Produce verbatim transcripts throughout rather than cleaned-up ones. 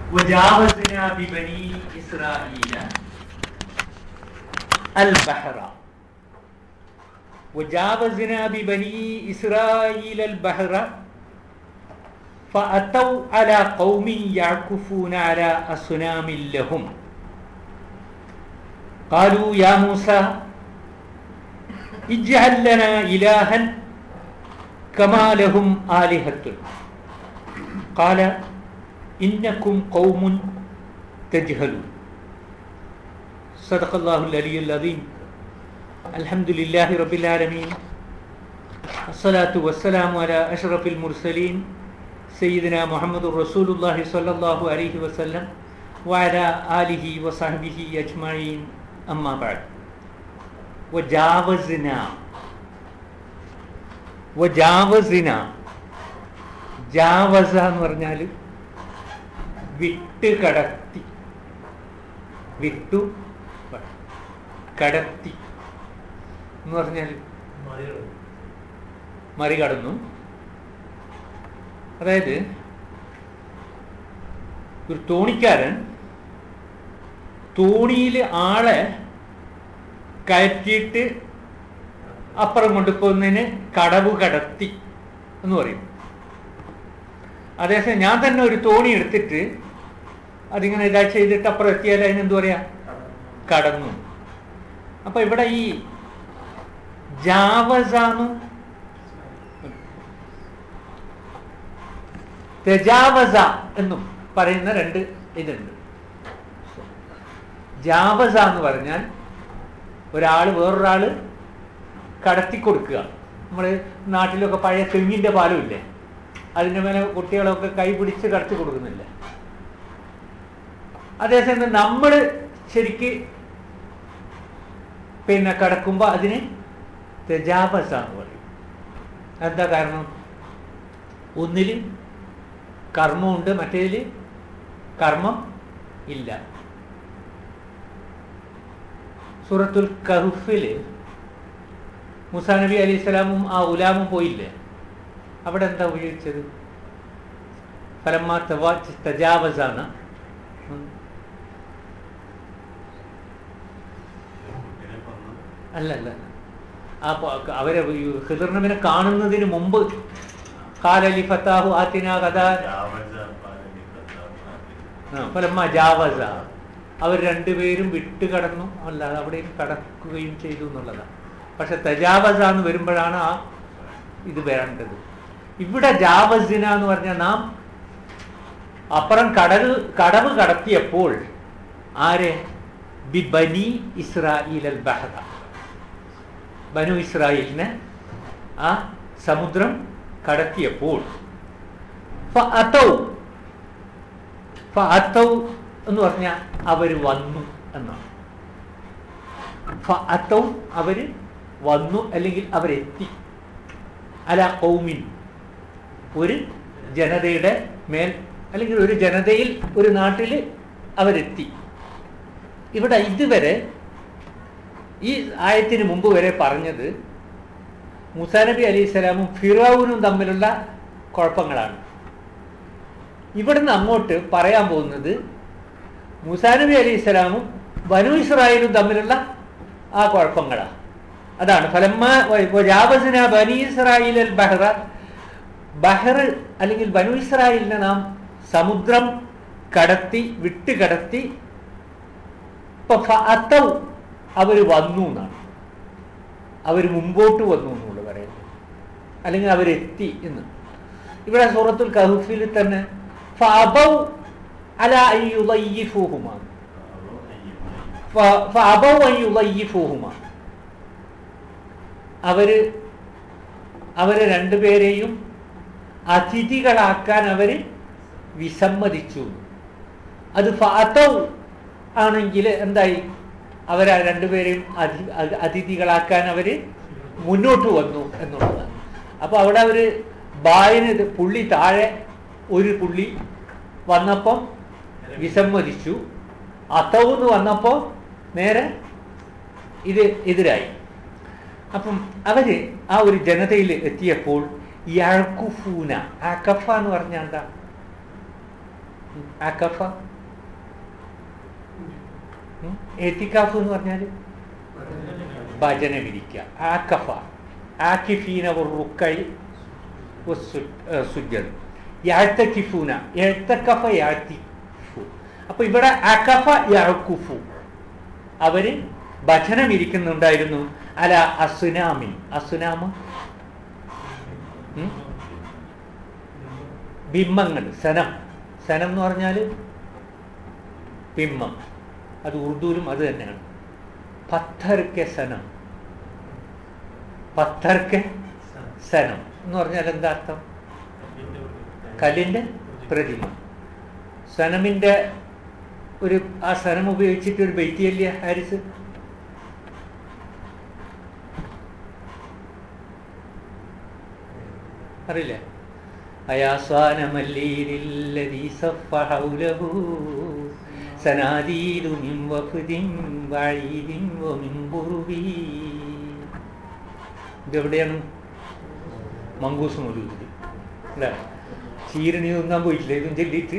وجاوزنا ببني إسرائيل البحر وجاوزنا ببني إسرائيل البحر فأتوا على قوم يعكفون على أصنام لهم قالوا يا موسى اجعل لنا إلها كما لهم آلهة قال إنكم قوم تجهلون صدق الله العلي العظيم الحمد لله رب العالمين الصلاة والسلام على أشرف المرسلين سيدنا محمد رسول الله صلى الله عليه وسلم وعلى آله وصحبه أجمعين أما بعد وجاوزنا وجاوزنا ജാവസ എന്ന് പറഞ്ഞാൽ വിട്ട് കടത്തി, വിട്ടു കടത്തി എന്ന് പറഞ്ഞാൽ മറികടന്നു. അതായത് ഒരു തോണിക്കാരൻ തോണിയിൽ ആളെ കയറ്റിയിട്ട് അപ്പുറം കൊണ്ടുപോകുന്നതിന് കടവ് കടത്തി എന്ന് പറയും. അതേസമയം ഞാൻ തന്നെ ഒരു തോണി എടുത്തിട്ട് അതിങ്ങനെ ഇതാ ചെയ്തിട്ട് അപ്പുറം എത്തിയാൽ അതിനെന്തു പറയാ, കടന്നു. അപ്പൊ ഇവിടെ ഈ ജാവസാന്നു തെജാവസ എന്നും പറയുന്ന രണ്ട് ഇതുണ്ട്. ജാവസ എന്ന് പറഞ്ഞാൽ ഒരാള് വേറൊരാള് കടത്തി കൊടുക്കുക. നമ്മള് നാട്ടിലൊക്കെ പഴയ തെങ്ങിന്റെ പാലമില്ലേ, അതിൻ്റെ മേലെ കുട്ടികളൊക്കെ കൈ പിടിച്ച് കടത്തി കൊടുക്കുന്നില്ല. അതേസമയം നമ്മൾ ശരിക്ക് പിന്നെ കടക്കുമ്പോൾ അതിന് തെജാവസ എന്ന് പറയും. എന്താ കാരണം? ഒന്നിൽ കർമ്മമുണ്ട്, മറ്റേതിൽ കർമ്മം ഇല്ല. സൂറത്തുൽ കഹ്ഫില് മൂസാ നബി അലൈഹി സ്വലാമും ആ ഉലാമും പോയില്ലേ, അവിടെ എന്താ ഉപയോഗിച്ചത്? ഫലമ്മ തജാവസാണ്. അല്ല അല്ല ആ അവരെ ഖിദർ നബിനെ കാണുന്നതിന് മുമ്പ് ഖാലലി ഫത്താഹു ആതിനാ കഥാ ഫലമ്മ ജാവസ, അവർ രണ്ടുപേരും വിട്ടുകടന്നു, അല്ലാതെ അവിടെയും കടക്കുകയും ചെയ്തു എന്നുള്ളതാണ്. പക്ഷെ തജാവസ എന്ന് വരുമ്പോഴാണ് ആ ഇത് വേണ്ടത്. ഇവിടെ ജാവസിന എന്ന് പറഞ്ഞാൽ നാം അപ്പുറം കടൽ കടവ് കടത്തിയപ്പോൾ ആരെ? ബി ബനി ഇസ്രായേൽ അൽ ബഹറ, ബനു ഇസ്രായേലിനെ ആ സമുദ്രം കടത്തിയപ്പോൾ ഫഅതൗ, ഫഅതൗ എന്ന് പറഞ്ഞാൽ അവർ വന്നു എന്നാണ്. ഫഅതൗ അവര് വന്നു, അല്ലെങ്കിൽ അവരെത്തി. അല ഖൗമിൻ ഒരു ജനതയുടെ മേൽ, അല്ലെങ്കിൽ ഒരു ജനതയിൽ ഒരു നാട്ടിൽ അവരെത്തി. ഇവിടെ ഇതുവരെ ഈ ആയത്തിന് മുമ്പ് വരെ പറഞ്ഞത് മൂസാ നബി അലൈഹി സ്വലാമും ഫിറൗനും തമ്മിലുള്ള കുഴപ്പങ്ങളാണ്. ഇവിടുന്ന് അങ്ങോട്ട് പറയാൻ പോകുന്നത് മൂസാ നബി അലൈഹി സ്വലാമും ബനു ഇസ്രായേലും തമ്മിലുള്ള ആ കുഴപ്പങ്ങളാണ്. അതാണ് ഫലമ്മ ജാവസ്ന ബനി ഇസ്രായേൽ അൽ ബഹ്റ, ബഹർ അല്ലെങ്കിൽ ബനു ഇസ്രായേലിനെ നാം സമുദ്രം കടത്തി, വിട്ട് കടത്തി. ഇപ്പൊ ഫഅതൗ അവർ വന്നു എന്നാണ്, അവർ മുമ്പോട്ട് വന്നു എന്നുള്ളത് പറയുന്നത്, അല്ലെങ്കിൽ അവരെത്തി എന്ന്. ഇവിടെ സൂറത്തുൽ കഹ്ഫിൽ തന്നെ ഫഅബൗ അലാ അൻ യുളയ്യിഫൂഹുമാ, ഫഅബൗ അൻ യുളയ്യിഫൂഹുമാ, അവര് അവരെ രണ്ടുപേരെയും അതിഥികളാക്കാൻ അവര് വിസമ്മതിച്ചു. അത് ഫഅതൗ ആണെങ്കിൽ എന്തായി? അവരെ രണ്ടുപേരെയും അതി അതിഥികളാക്കാൻ അവര് മുന്നോട്ട് വന്നു എന്നുള്ളതാണ്. അപ്പൊ അവിടെ അവര് ബായിന് പുള്ളി താഴെ ഒരു പുള്ളി വന്നപ്പം വിസമ്മതിച്ചു, അതൗന്ന് വന്നപ്പോ നേരെ ഇത് എതിരായി. അപ്പം അവര് ആ ഒരു ജനതയിൽ എത്തിയപ്പോൾ യഅ്കുഫൂന, അകഫ എന്ന് പറഞ്ഞാൽ എന്താ? അക്കഫ എത്തിക്കാഫ് എന്ന് പറഞ്ഞാൽ ഭജനമിരിക്കുക. ആക്കഫ ആക്കിഫീന റുക്കൈ സുജ്ജദ് യഅ്തകിഫൂന യഅ്തകഫ യഅ്തിഫു. അപ്പൊ ഇവിടെ അകഫ യഅ്കുഫു, അവര് ഭജനം ഇരിക്കുന്നുണ്ടായിരുന്നു. അല അസ്നാമിൻ, അസ്നാമ് ബിംബങ്ങൾ, സനം. സനം എന്ന് പറഞ്ഞാൽ ബിംബം, അത് ഉറുദുവിലും അത് തന്നെയാണ്. പത്തർക്കെ സനം, പത്തർക്കെ സനം എന്ന് പറഞ്ഞാൽ എന്താ അർത്ഥം? കല്ലിൻ്റെ പ്രതിമ. സനമിൻ്റെ ഒരു ആ സനം ഉപയോഗിച്ചിട്ട് ഒരു ബൈത്തിയല്ലേ ഹാരിസ്? അറിയില്ലേ? അയാസാനമല്ലീരില്ലദീ സഫ്ഫ ഹൗലഹു സനാദീദു മിൻ വഫ്ദിൻ വഈദിൻ വമിൻ ബുറുബി. ഇതെവിടെയാണ്? മങ്കൂസ് മൗലൂദിൽ അല്ലേ? ചീരണി ഒന്നാൻ പോയിട്ടില്ല. ഇതും ചൊല്ലിയിട്ട്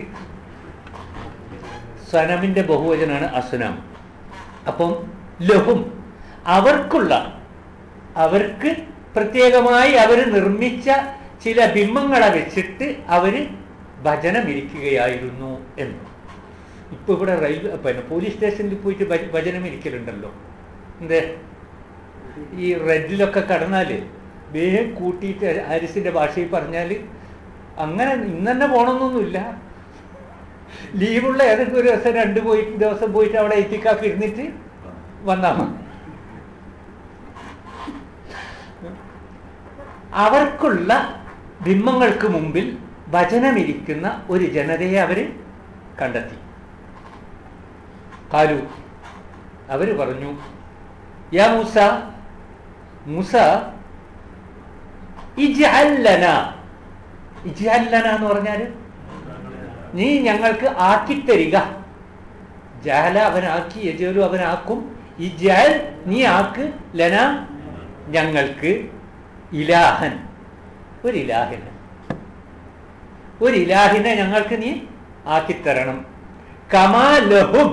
സനമിൻ്റെ ബഹുവചനാണ് അസ്നാം. അപ്പം ലഹും, അവർക്കുള്ള, അവർക്ക് പ്രത്യേകമായി അവർ നിർമ്മിച്ച ചില ബിംബങ്ങളെ വെച്ചിട്ട് അവർ ഭജനമിരിക്കുകയായിരുന്നു എന്ന്. ഇപ്പോൾ ഇവിടെ റെയിൽവേ പിന്നെ പോലീസ് സ്റ്റേഷനിൽ പോയിട്ട് ഭജനമിരിക്കലുണ്ടല്ലോ. എന്തേ ഈ റെഡിലൊക്കെ കടന്നാൽ വേഗം കൂട്ടിയിട്ട് ഹാരിസിൻ്റെ ഭാഷയിൽ പറഞ്ഞാൽ അങ്ങനെ ഇന്ന് തന്നെ പോകണമെന്നൊന്നുമില്ല. ലീവുള്ള ഏതൊക്കെ ഒരു ദിവസം രണ്ട് പോയി ദിവസം പോയിട്ട് അവിടെ എത്തിക്കാക്കി ഇരുന്നിട്ട് വന്നാൽ മതി. അവർക്കുള്ള ബിംബങ്ങൾക്ക് മുമ്പിൽ ഭജനമിരിക്കുന്ന ഒരു ജനതയെ അവർ കണ്ടെത്തി. കാലു, അവർ പറഞ്ഞു, യാ മൂസ, മൂസ ഇജ്അൽ ലനാ, ഇജ്അൽ ലനാ എന്ന് പറഞ്ഞാൽ നീ ഞങ്ങൾക്ക് ആക്കിത്തരിക. ജഅല അവനാക്കി, യജഅലു അവനാക്കും, ഇജ്അൽ നീ ആക്ക്, ലനാ ഞങ്ങൾക്ക്, ഇലാഹൻ ഒരു ഇലാഹിനെ, ഒരു ഇലാഹിനെ ഞങ്ങൾക്ക് നീ ആക്കിത്തരണം. കമാ ലഹും,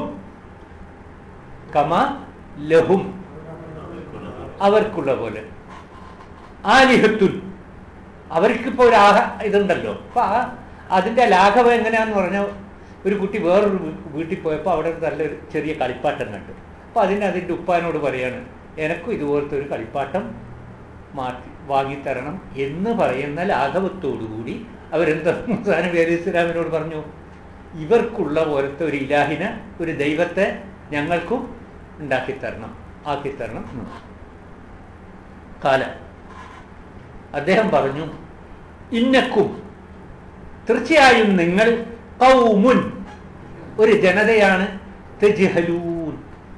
കമാ ലഹും അവർക്കുള്ള പോലെ, ആലിഹത്തുൻ അവർക്കിപ്പോൾ ഒരു ആഹ ഇതുണ്ടല്ലോ. അപ്പൊ ആ അതിൻ്റെ ലാഘവം എങ്ങനെയാന്ന് പറഞ്ഞാൽ, ഒരു കുട്ടി വേറൊരു വീട്ടിൽ പോയപ്പോൾ അവിടെ നല്ലൊരു ചെറിയ കളിപ്പാട്ടം കണ്ടു. അപ്പോൾ അതിന് അതിൻ്റെ ഉപ്പാനോട് പറയാണ്, എനക്കും ഇതുപോലത്തെ ഒരു കളിപ്പാട്ടം മാറ്റി വാങ്ങിത്തരണം എന്ന് പറയുന്ന ലാഘവത്തോടുകൂടി അവരെന്താ മൂസാ നബി അലൈഹി സ്വലാമിനോട് പറഞ്ഞു, ഇവർക്കുള്ള പോലത്തെ ഒരു ഇലാഹിനെ, ഒരു ദൈവത്തെ ഞങ്ങൾക്കും ഉണ്ടാക്കിത്തരണം, ആക്കിത്തരണം. കാല അദ്ദേഹം പറഞ്ഞു, ഇന്നക്കും തീർച്ചയായും നിങ്ങൾ ഖൗമുൻ ഒരു ജനതയാണ്, തജ്ഹലൂൻ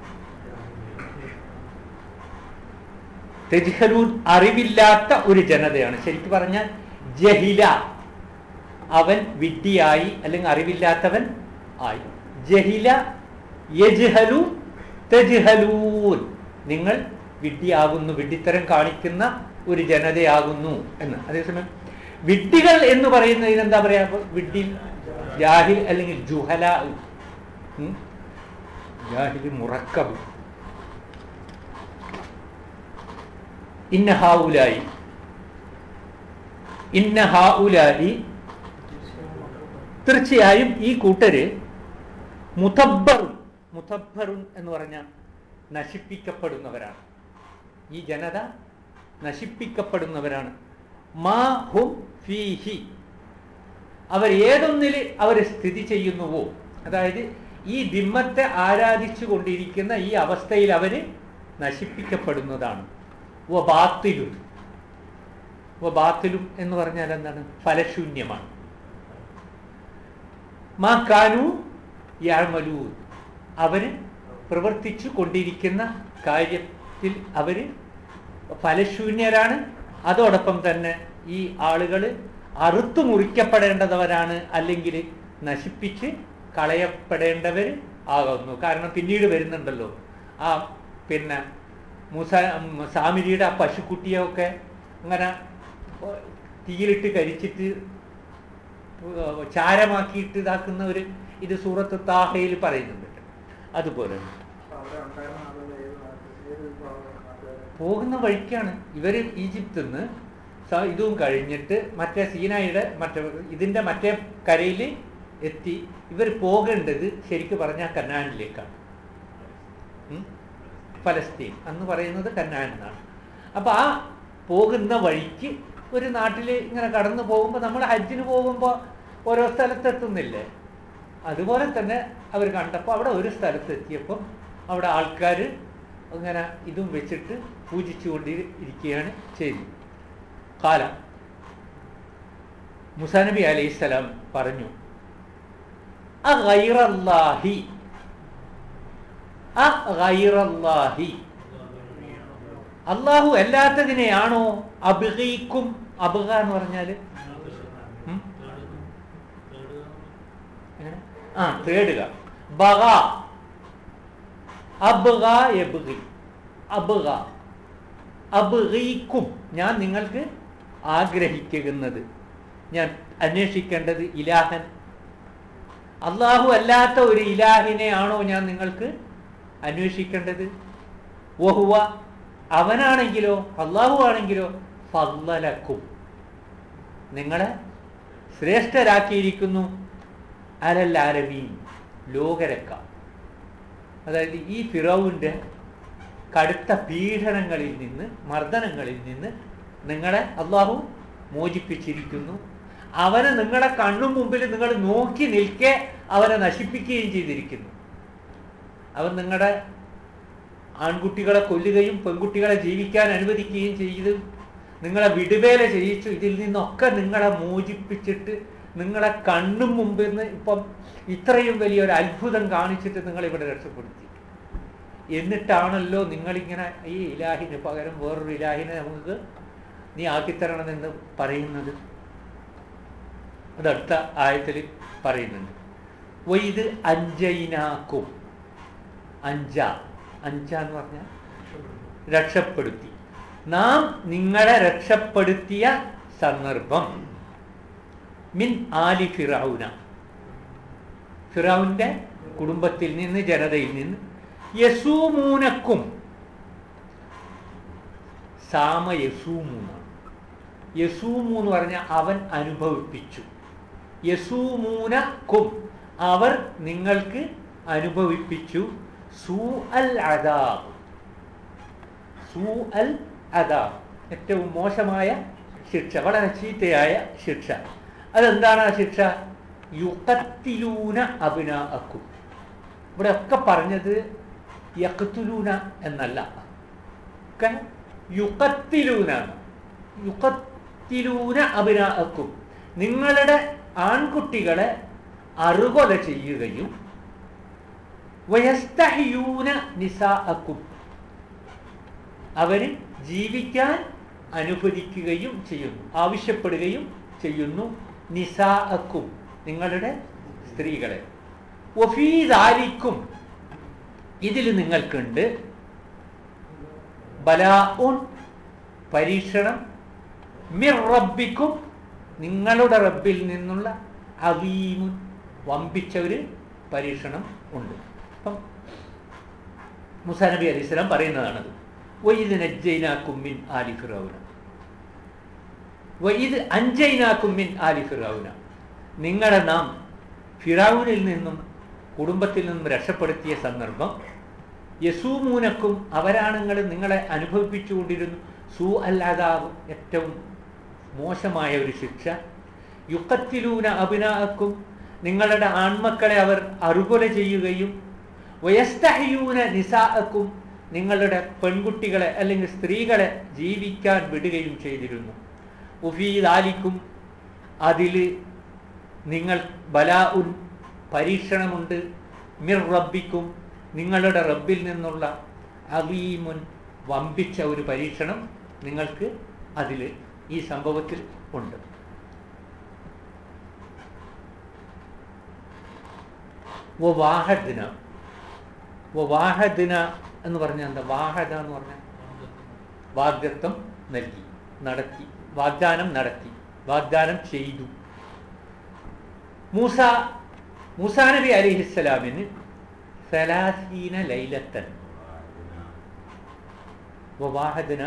തജ്ഹലൂൻ അറിവില്ലാത്ത ഒരു ജനതയാണ്. ശരിക്കും പറഞ്ഞാൽ ജഹില അവൻ വിഡ്ഢിയായി, അല്ലെങ്കിൽ അറിവില്ലാത്തവൻ ആയി. ജഹില യജ്ഹലു തജ്ഹലൂൻ നിങ്ങൾ വിഡ്ഢിയാകുന്നു, വിഡ്ഢിത്തരം കാണിക്കുന്ന ഒരു ജനതയാകുന്നു എന്ന്. അതേസമയം വിഡ്ഢികൾ എന്ന് പറയുന്നതിന് എന്താ പറയാ? വിഡ്ഢി ജാഹിൽ അല്ലെങ്കിൽ ജുഹല, ജാഹിൽ മുറക്കബ്. ഇന്ന ഹൗലായി, ഇന്ന ഹൗലായി തീർച്ചയായും ഈ കൂട്ടര് മുതബ്ബറുൻ, മുതബ്ബറുൻ എന്ന് പറഞ്ഞാൽ നശിപ്പിക്കപ്പെടുന്നവരാണ്. ഈ ജനത നശിപ്പിക്കപ്പെടുന്നവരാണ്. മാ ഹും ഫീഹി അവർ ഏതൊന്നിൽ അവർ സ്ഥിതി ചെയ്യുന്നുവോ, അതായത് ഈ ബിംബത്തെ ആരാധിച്ചു കൊണ്ടിരിക്കുന്ന ഈ അവസ്ഥയിൽ അവർ നശിപ്പിക്കപ്പെടുന്നതാണ്. വ ബാത്തിലും, വ ബാത്തിലും എന്ന് പറഞ്ഞാൽ എന്താണ്? ഫലശൂന്യമാണ്. മാ കാനു യഅ്മലൂൻ അവർ പ്രവർത്തിച്ചു കൊണ്ടിരിക്കുന്ന കാര്യത്തിൽ അവർ ഫലശൂന്യരാണ്. അതോടൊപ്പം തന്നെ ഈ ആളുകൾ അറുത്തു മുറിക്കപ്പെടേണ്ടവരാണ്, അല്ലെങ്കിൽ നശിപ്പിച്ച് കളയപ്പെടേണ്ടവർ ആകുന്നു. കാരണം പിന്നീട് വരുന്നുണ്ടല്ലോ ആ പിന്നെ മൂസ സാമിരിയുടെ ആ പശുക്കുട്ടിയൊക്കെ അങ്ങനെ തീയിലിട്ട് കരിച്ചിട്ട് ചാരമാക്കിയിട്ട് ഇതാക്കുന്ന ഒരു ഇത് സൂറത്ത് താഹയിൽ പറയുന്നുണ്ട്. അതുപോലെ പോകുന്ന വഴിക്കാണ് ഇവർ ഈജിപ്തിൽ നിന്ന് ഇതും കഴിഞ്ഞിട്ട് മറ്റേ സീനായുടെ മറ്റേ ഇതിൻ്റെ മറ്റേ കരയിൽ എത്തി. ഇവർ പോകേണ്ടത് ശരിക്കും പറഞ്ഞാൽ കനാനിലേക്കാണ്. ഫലസ്തീൻ എന്ന് പറയുന്നത് കനാൻ എന്നാണ്. അപ്പോൾ ആ പോകുന്ന വഴിക്ക് ഒരു നാട്ടിൽ ഇങ്ങനെ കടന്നു പോകുമ്പോൾ നമ്മൾ ഹജ്ജിന് പോകുമ്പോൾ ഓരോ സ്ഥലത്തെത്തുന്നില്ലേ, അതുപോലെ തന്നെ അവർ കണ്ടപ്പോൾ അവിടെ ഒരു സ്ഥലത്തെത്തിയപ്പോൾ അവിടെ ആൾക്കാർ അങ്ങനെ ഇതും വെച്ചിട്ട് പൂജിച്ചുകൊണ്ട് ഇരിക്കുകയാണ് ചെയ്തത്. കാലം മൂസാ നബി അലൈഹിസ്സലാം പറഞ്ഞു, അഗൈറല്ലാഹി അഗൈറല്ലാഹി അള്ളാഹു അല്ലാത്തതിനെയാണോ അബ്ഗീക്കും. അബ്ഗ എന്ന് പറഞ്ഞാൽ ആ തേടുക. ബഗ അബ്ഗ യബ്ഗി അബ്ഗ അബ്ഗീക്കും ഞാൻ നിങ്ങൾക്ക് ആഗ്രഹിക്കുന്നത്, ഞാൻ അന്വേഷിക്കേണ്ടത് ഇലാഹൻ അള്ളാഹു അല്ലാത്ത ഒരു ഇലാഹിനെ ആണോ ഞാൻ നിങ്ങൾക്ക് അന്വേഷിക്കേണ്ടത്. വഹുവ അവനാണെങ്കിലോ അള്ളാഹു ആണെങ്കിലോ ഫദ്ലലക്കും നിങ്ങളെ ശ്രേഷ്ഠരാക്കിയിരിക്കുന്നു അലൽ ആലമീൻ ലോകരക്ക. അതായത് ഈ ഫിറൗന്റെ കടുത്ത പീഡനങ്ങളിൽ നിന്ന് മർദ്ദനങ്ങളിൽ നിന്ന് നിങ്ങളെ അള്ളാഹു മോചിപ്പിച്ചിരിക്കുന്നു. അവനെ നിങ്ങളെ കണ്ണു മുമ്പിൽ നിങ്ങൾ നോക്കി നിൽക്കെ അവനെ നശിപ്പിക്കുകയും ചെയ്തിരിക്കുന്നു. അവൻ നിങ്ങളുടെ ആൺകുട്ടികളെ കൊല്ലുകയും പെൺകുട്ടികളെ ജീവിക്കാൻ അനുവദിക്കുകയും ചെയ്ത് നിങ്ങളെ വിടുവേല ചെയ്യിച്ചു. ഇതിൽ നിന്നൊക്കെ നിങ്ങളെ മോചിപ്പിച്ചിട്ട് നിങ്ങളെ കണ്ണു മുമ്പിൽ നിന്ന് ഇപ്പം ഇത്രയും വലിയൊരു അത്ഭുതം കാണിച്ചിട്ട് നിങ്ങളിവിടെ രക്ഷപ്പെടുത്തി. എന്നിട്ടാണല്ലോ നിങ്ങളിങ്ങനെ ഈ ഇലാഹിന് പകരം വേറൊരു ഇലാഹിനെ നമുക്ക് നീ ആക്കിത്തരണമെന്ന് പറയുന്നത്. അതടുത്ത ആയത്തിൽ പറയുന്നുണ്ട്. വൈദ് അഞ്ചൈനാക്കും അഞ്ച അഞ്ച എന്ന് പറഞ്ഞാൽ രക്ഷപ്പെടുത്തി, നാം നിങ്ങളെ രക്ഷപ്പെടുത്തിയ സന്ദർഭം. മിൻ ആലി ഫിറൗന ഫിറൗന്റെ കുടുംബത്തിൽ നിന്ന് ജനതയിൽ നിന്ന്. യസൂമൂനക്കും സാമ യസൂമൂനാണ്. യസൂമു എന്ന് പറഞ്ഞാൽ അവൻ അനുഭവിപ്പിച്ചു. യസൂമൂനക്കും അവർ നിങ്ങൾക്ക് അനുഭവിപ്പിച്ചു. സൂ അൽ അദാബ് സൂ അൽ അദാബ് ഏറ്റവും മോശമായ ശിക്ഷ, വളരെ ചീത്തയായ ശിക്ഷ. അതെന്താണ് ആ ശിക്ഷ? യുഖത്തിലൂന അബ്നാഅക്കും. ഇവിടെ ഒക്കെ പറഞ്ഞത് യഖ്തുലൂന എന്നല്ല, ഒക്കെ യുഖത്തിലൂന യുഖത്തിലൂന അബ്നാഅക്കും നിങ്ങളുടെ ആൺകുട്ടികളെ അറുകൊല ചെയ്യുകയും വയസ്തഹ്യൂന നിസാഅക്കും അവര് ജീവിക്കാൻ അനുവദിക്കുകയും ചെയ്യുന്നു, ആവശ്യപ്പെടുകയും ചെയ്യുന്നു. നിസാഅക്കും നിങ്ങളുടെ സ്ത്രീകളെ. വഫീ ദാലിക്കും ഇതിൽ നിങ്ങൾക്കുണ്ട് ബലാഉൻ പരീക്ഷണം, മിർ റബ്ബിക്കും നിങ്ങളുടെ റബ്ബിൽ നിന്നുള്ള അദീമുൻ വമ്പിച്ച ഒരു പരീക്ഷണം ഉണ്ട്. അപ്പം മൂസാ നബി അലൈഹി സ്വലാം പറയുന്നതാണത്. വഇദ് നജ്ജൈനാകും മിൻ ആലി ഫിറൗന വഇദ് അൻജൈനാകും മിൻ ആലി ഫിറൗന നിങ്ങളെ നാം ഫിറൗനിൽ നിന്നും കുടുംബത്തിൽ നിന്നും രക്ഷപ്പെടുത്തിയ സന്ദർഭം. യസൂമൂനക്കും അവരാണുങ്ങൾ നിങ്ങളെ അനുഭവിപ്പിച്ചുകൊണ്ടിരുന്നു. സൂ അൽ അദാബ് ഏറ്റവും മോശമായ ഒരു ശിക്ഷ. യുഖത്തിലൂന അബ്നാഅക്കും നിങ്ങളുടെ ആൺമക്കളെ അവർ അറുകൊല ചെയ്യുകയും വയസ്തഹ്യൂന നിസാഅക്കും നിങ്ങളുടെ പെൺകുട്ടികളെ അല്ലെങ്കിൽ സ്ത്രീകളെ ജീവിക്കാൻ വിടുകയും ചെയ്തിരുന്നു. ഉഫീ ദാലിക്കും അതിൽ നിങ്ങൾ ബലാഉൻ പരീക്ഷണമുണ്ട്, മിർ റബ്ബിക്കും നിങ്ങളുടെ റബ്ബിൽ നിന്നുള്ള അദീമുൻ വമ്പിച്ച ഒരു പരീക്ഷണം നിങ്ങൾക്ക് അതിൽ ഈ സംഭവത്തിൽ ഉണ്ട്. വാഹദിന വാഹദിന എന്ന് പറഞ്ഞാൽ എന്താ? വാഹദ എന്ന് പറഞ്ഞാൽ വാഗ്ദത്തം നൽകി, നടത്തി, വാഗ്ദാനം നടത്തി, വാഗ്ദാനം ചെയ്തു. മൂസ മൂസാ നബി അലൈഹിസ്സലാമിന് സലാസീന ലൈലത്തൻ വവാഹദ്ന,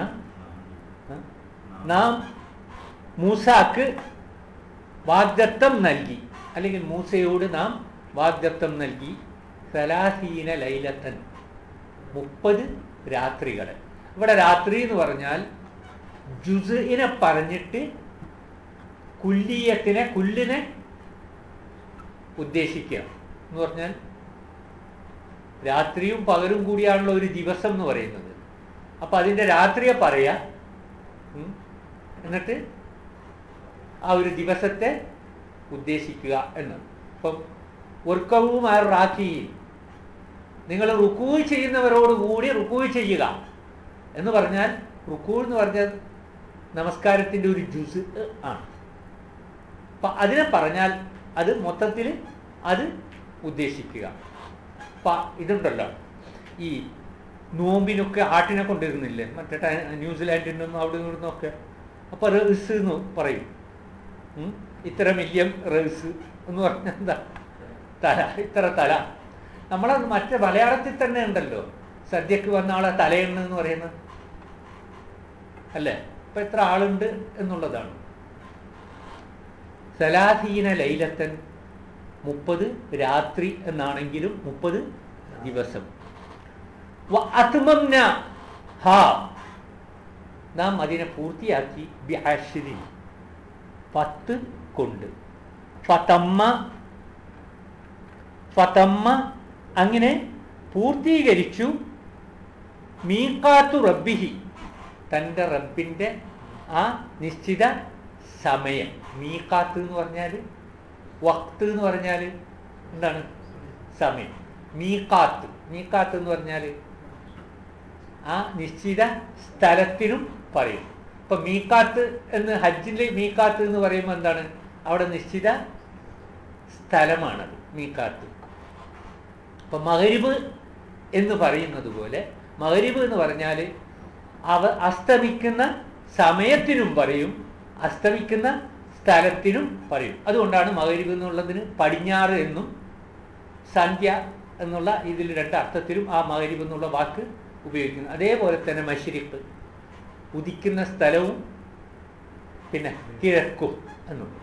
നാം മൂസാക്ക് വാഗ്ദത്തം നൽകി, അല്ലെങ്കിൽ മൂസയോട് നാം വാഗ്ദത്തം നൽകി സലാസീന ലൈലത്തൻ, മുപ്പത് രാത്രികൾ. ഇവിടെ രാത്രി എന്ന് പറഞ്ഞാൽ ജുസ്ഇനെ പറഞ്ഞിട്ട് കുല്ലിയത്തിനെ കുല്ലിനെ ഉദ്ദേശിക്കുക എന്ന് പറഞ്ഞാൽ രാത്രിയും പകലും കൂടിയാണല്ലോ ഒരു ദിവസം എന്ന് പറയുന്നത്. അപ്പം അതിൻ്റെ രാത്രിയെ പറയാ, എന്നിട്ട് ആ ഒരു ദിവസത്തെ ഉദ്ദേശിക്കുക എന്ന്. ഇപ്പം ഉർക്കവും ആ റാക്കിയും, നിങ്ങൾ റുക്കൂ ചെയ്യുന്നവരോട് കൂടി റുക്കൂ ചെയ്യുക എന്ന് പറഞ്ഞാൽ, റുക്കൂ എന്ന് പറഞ്ഞാൽ നമസ്കാരത്തിൻ്റെ ഒരു ജുസ് ആണ്. അപ്പം അതിനെ പറഞ്ഞാൽ അത് മൊത്തത്തിൽ അത് ഉദ്ദേശിക്കുക. അപ്പം ഇതുണ്ടല്ലോ, ഈ നോമ്പിനൊക്കെ ആട്ടിനെ കൊണ്ടിരുന്നില്ലേ മറ്റേ ന്യൂസിലാൻഡിൽ നിന്നും അവിടെ നിന്നൊക്കെ, അപ്പോൾ റേസ് എന്ന് പറയും. ഇത്ര മില്യൺ റേസ് എന്ന് പറഞ്ഞാൽ എന്താ, തല, ഇത്ര തല. നമ്മളത് മറ്റേ മലയാളത്തിൽ തന്നെ ഉണ്ടല്ലോ, സദ്യക്ക് വന്ന ആളെ തലയെണ്ണ് എന്ന് പറയുന്നത് അല്ലേ. ഇപ്പം എത്ര ആളുണ്ട് എന്നുള്ളതാണ്. സലാസീന ലൈലത്തൻ, മുപ്പത് രാത്രി എന്നാണെങ്കിലും മുപ്പത് ദിവസം. വഅത്മംന ഹാ, നാം അതിനെ പൂർത്തിയാക്കി ബിഅശ്രി, പത്ത് കൊണ്ട്. ഫതമ്മ ഫതമ്മ അങ്ങനെ പൂർത്തീകരിച്ചു. മീഖാത്തു റബ്ബിഹി, തൻ്റെ റബ്ബിൻ്റെ ആ നിശ്ചിത സമയം. മീഖാത്ത് എന്ന് പറഞ്ഞാൽ വക്ത് എന്ന് പറഞ്ഞാൽ എന്താണ്, സമയം. മീഖാത്ത് മീഖാത്ത് എന്ന് പറഞ്ഞാൽ ആ നിശ്ചിത സ്ഥലത്തിനും പറയും. ഇപ്പം മീഖാത്ത് എന്ന് ഹജ്ജിലെ മീഖാത്ത് എന്ന് പറയുമ്പോൾ എന്താണ്, അവിടെ നിശ്ചിത സ്ഥലമാണത് മീഖാത്ത്. അപ്പം മഗ്രിബ് എന്ന് പറയുന്നത് പോലെ, മഗ്രിബ് എന്ന് പറഞ്ഞാൽ അവ അസ്തമിക്കുന്ന സമയത്തിനും പറയും, അസ്തമിക്കുന്ന സ്ഥലത്തിനും പറയും. അതുകൊണ്ടാണ് മഗ്രിബ് എന്നുള്ളതിന് പടിഞ്ഞാറ് എന്നും സന്ധ്യ എന്നുള്ള ഇതിൽ രണ്ട് അർത്ഥത്തിലും ആ മഗ്രിബ് എന്നുള്ള വാക്ക് ഉപയോഗിക്കുന്നു. അതേപോലെ തന്നെ മശ്രിഖ്, ഉദിക്കുന്ന സ്ഥലവും പിന്നെ കിഴക്കും എന്നുള്ളത്.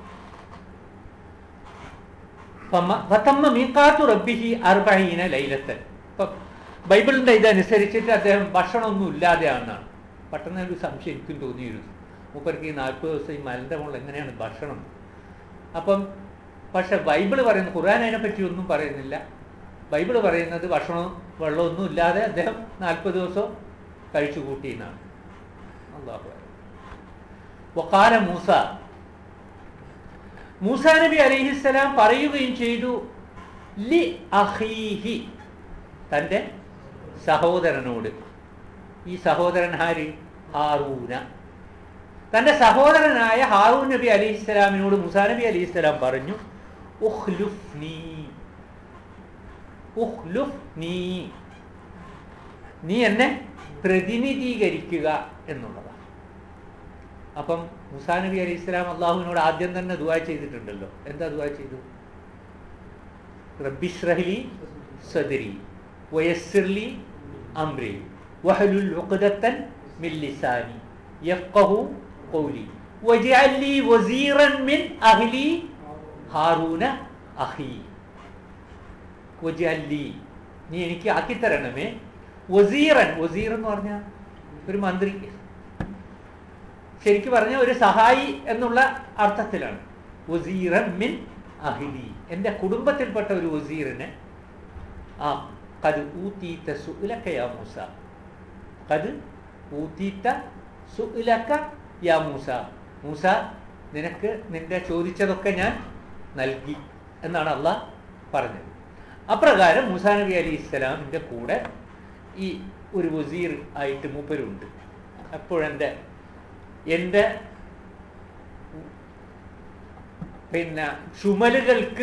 ഫതമ്മ മീഖാത്തു റബ്ബിഹി അർബഈന ലൈലത്തൻ. ഇപ്പം ബൈബിളിൻ്റെ ഇതനുസരിച്ചിട്ട് അദ്ദേഹം ഭക്ഷണമൊന്നും ഇല്ലാതെയാണെന്നാണ്. പെട്ടെന്ന് ഒരു സംശയം എനിക്കും തോന്നിയിരുന്നു, മൂപ്പർക്ക് ഈ നാൽപ്പത് ദിവസം ഈ മലൻ്റെ മുകളിൽ എങ്ങനെയാണ് ഭക്ഷണം. അപ്പം പക്ഷെ ബൈബിൾ പറയുന്നത്, ഖുർആൻ അതിനെപ്പറ്റി ഒന്നും പറയുന്നില്ല. ബൈബിൾ പറയുന്നത് ഭക്ഷണവും വെള്ളമൊന്നും ഇല്ലാതെ അദ്ദേഹം നാൽപ്പത് ദിവസം കഴിച്ചു കൂട്ടി എന്നാണ്. അല്ലാഹു വഖാല മൂസ, മൂസാ നബി അലൈഹിസ്സലാം പറയുകയും ചെയ്തു, ലി അഖീഹി, തൻ്റെ സഹോദരനോട്. ഈ സഹോദരൻ ആര്? ഹാറൂന. തൻ്റെ സഹോദരനായ ഹാറൂൻ നബി അലൈഹിസ്സലാമിനോട് മൂസാ നബി അലൈഹിസ്സലാം പറഞ്ഞു, ഉഖ്ലുഫ്നി ഉഖ്ലുഫ്നി, നീ എന്നെ പ്രതിനിധീകരിക്കുക എന്നുള്ളതാണ്. അപ്പം മൂസാ നബി അലൈഹി സ്വലാം അള്ളാഹുവിനോട് ആദ്യം തന്നെ ദുആ ചെയ്തിട്ടുണ്ടല്ലോ. എന്താ ദുആ ചെയ്തു? റബ്ബിശ്റഹ്ലി സദ്രി വയസ്സിർലി അംരി വഹ്ലുൽ ഉഖ്ദത്തൻ മിൻ ലിസാനി യഫ്ഖഹു ഖൗലി വജ്അൽ ലി വസീറൻ മിൻ അഹ്ലി ഹാറൂന അഖി. വജ്അൽ ലി, നീ എനിക്ക് ആക്കിത്തരണമേ, വസീറൻ, വസീർ എന്ന് പറഞ്ഞാൽ ഒരു മന്ത്രി, ശരിക്കും പറഞ്ഞ ഒരു സഹായി എന്നുള്ള അർത്ഥത്തിലാണ്. വസീറൻ മിൻ അഹ്ലി, എൻ്റെ കുടുംബത്തിൽപ്പെട്ട ഒരു വസീറിനെ. ആ ഖദ് ഊതീത സുഅലക യാ മൂസ, ഖദ് ഊതീത സുഅലക യാ മൂസ, മൂസ നിനക്ക് നിന്റെ ചോദിച്ചതൊക്കെ ഞാൻ നൽകി എന്നാണ് അള്ളാഹ് പറഞ്ഞത്. അപ്രകാരം മൂസാ നബി അലൈഹി ഇസ്ലാമിൻ്റെ കൂടെ ഈ ഒരു വസീർ ആയിട്ട് മൂപ്പരുണ്ട്. അപ്പോഴെൻ്റെ എൻ്റെ പിന്നെ ചുമലുകൾക്ക്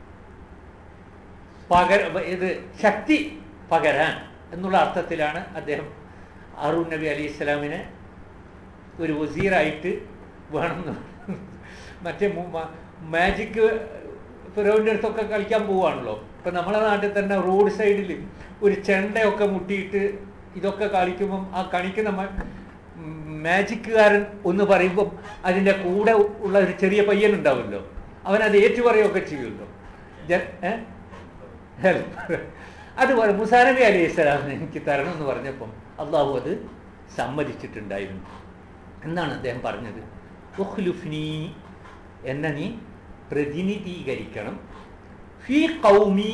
പകര ഇത് ശക്തി പകരാൻ എന്നുള്ള അർത്ഥത്തിലാണ് അദ്ദേഹം ഹാറൂൻ നബി അലൈഹി ഇസ്ലാമിനെ ഒരു വസീറായിട്ട് വേണമെന്ന്. മറ്റേ മാജിക് ഫിറോവിൻ്റെ അടുത്തൊക്കെ കളിക്കാൻ പോവുകയാണല്ലോ. ഇപ്പം നമ്മളെ നാട്ടിൽ തന്നെ റോഡ് സൈഡിൽ ഒരു ചെണ്ടയൊക്കെ മുട്ടിയിട്ട് ഇതൊക്കെ കളിക്കുമ്പം ആ കളിക്കുന്ന മാജിക്കുകാരൻ ഒന്ന് പറയുമ്പം അതിൻ്റെ കൂടെ ഉള്ള ഒരു ചെറിയ പയ്യനുണ്ടാവുമല്ലോ, അവനത് ഏറ്റുപറയുകയൊക്കെ ചെയ്യുമല്ലോ. ഹെൽപ്പ് അതുപോലെ മൂസാ നബി അലൈഹി സ്വലാമിന് എനിക്ക് തരണം എന്ന് പറഞ്ഞപ്പം അള്ളാഹു അത് സമ്മതിച്ചിട്ടുണ്ടായിരുന്നു. എന്നാണ് അദ്ദേഹം പറഞ്ഞത്, ഉഖ്ലുഫ്നി, എന്നെ നീ പ്രതിനിധീകരിക്കണം, ഫീ ഖൗമി,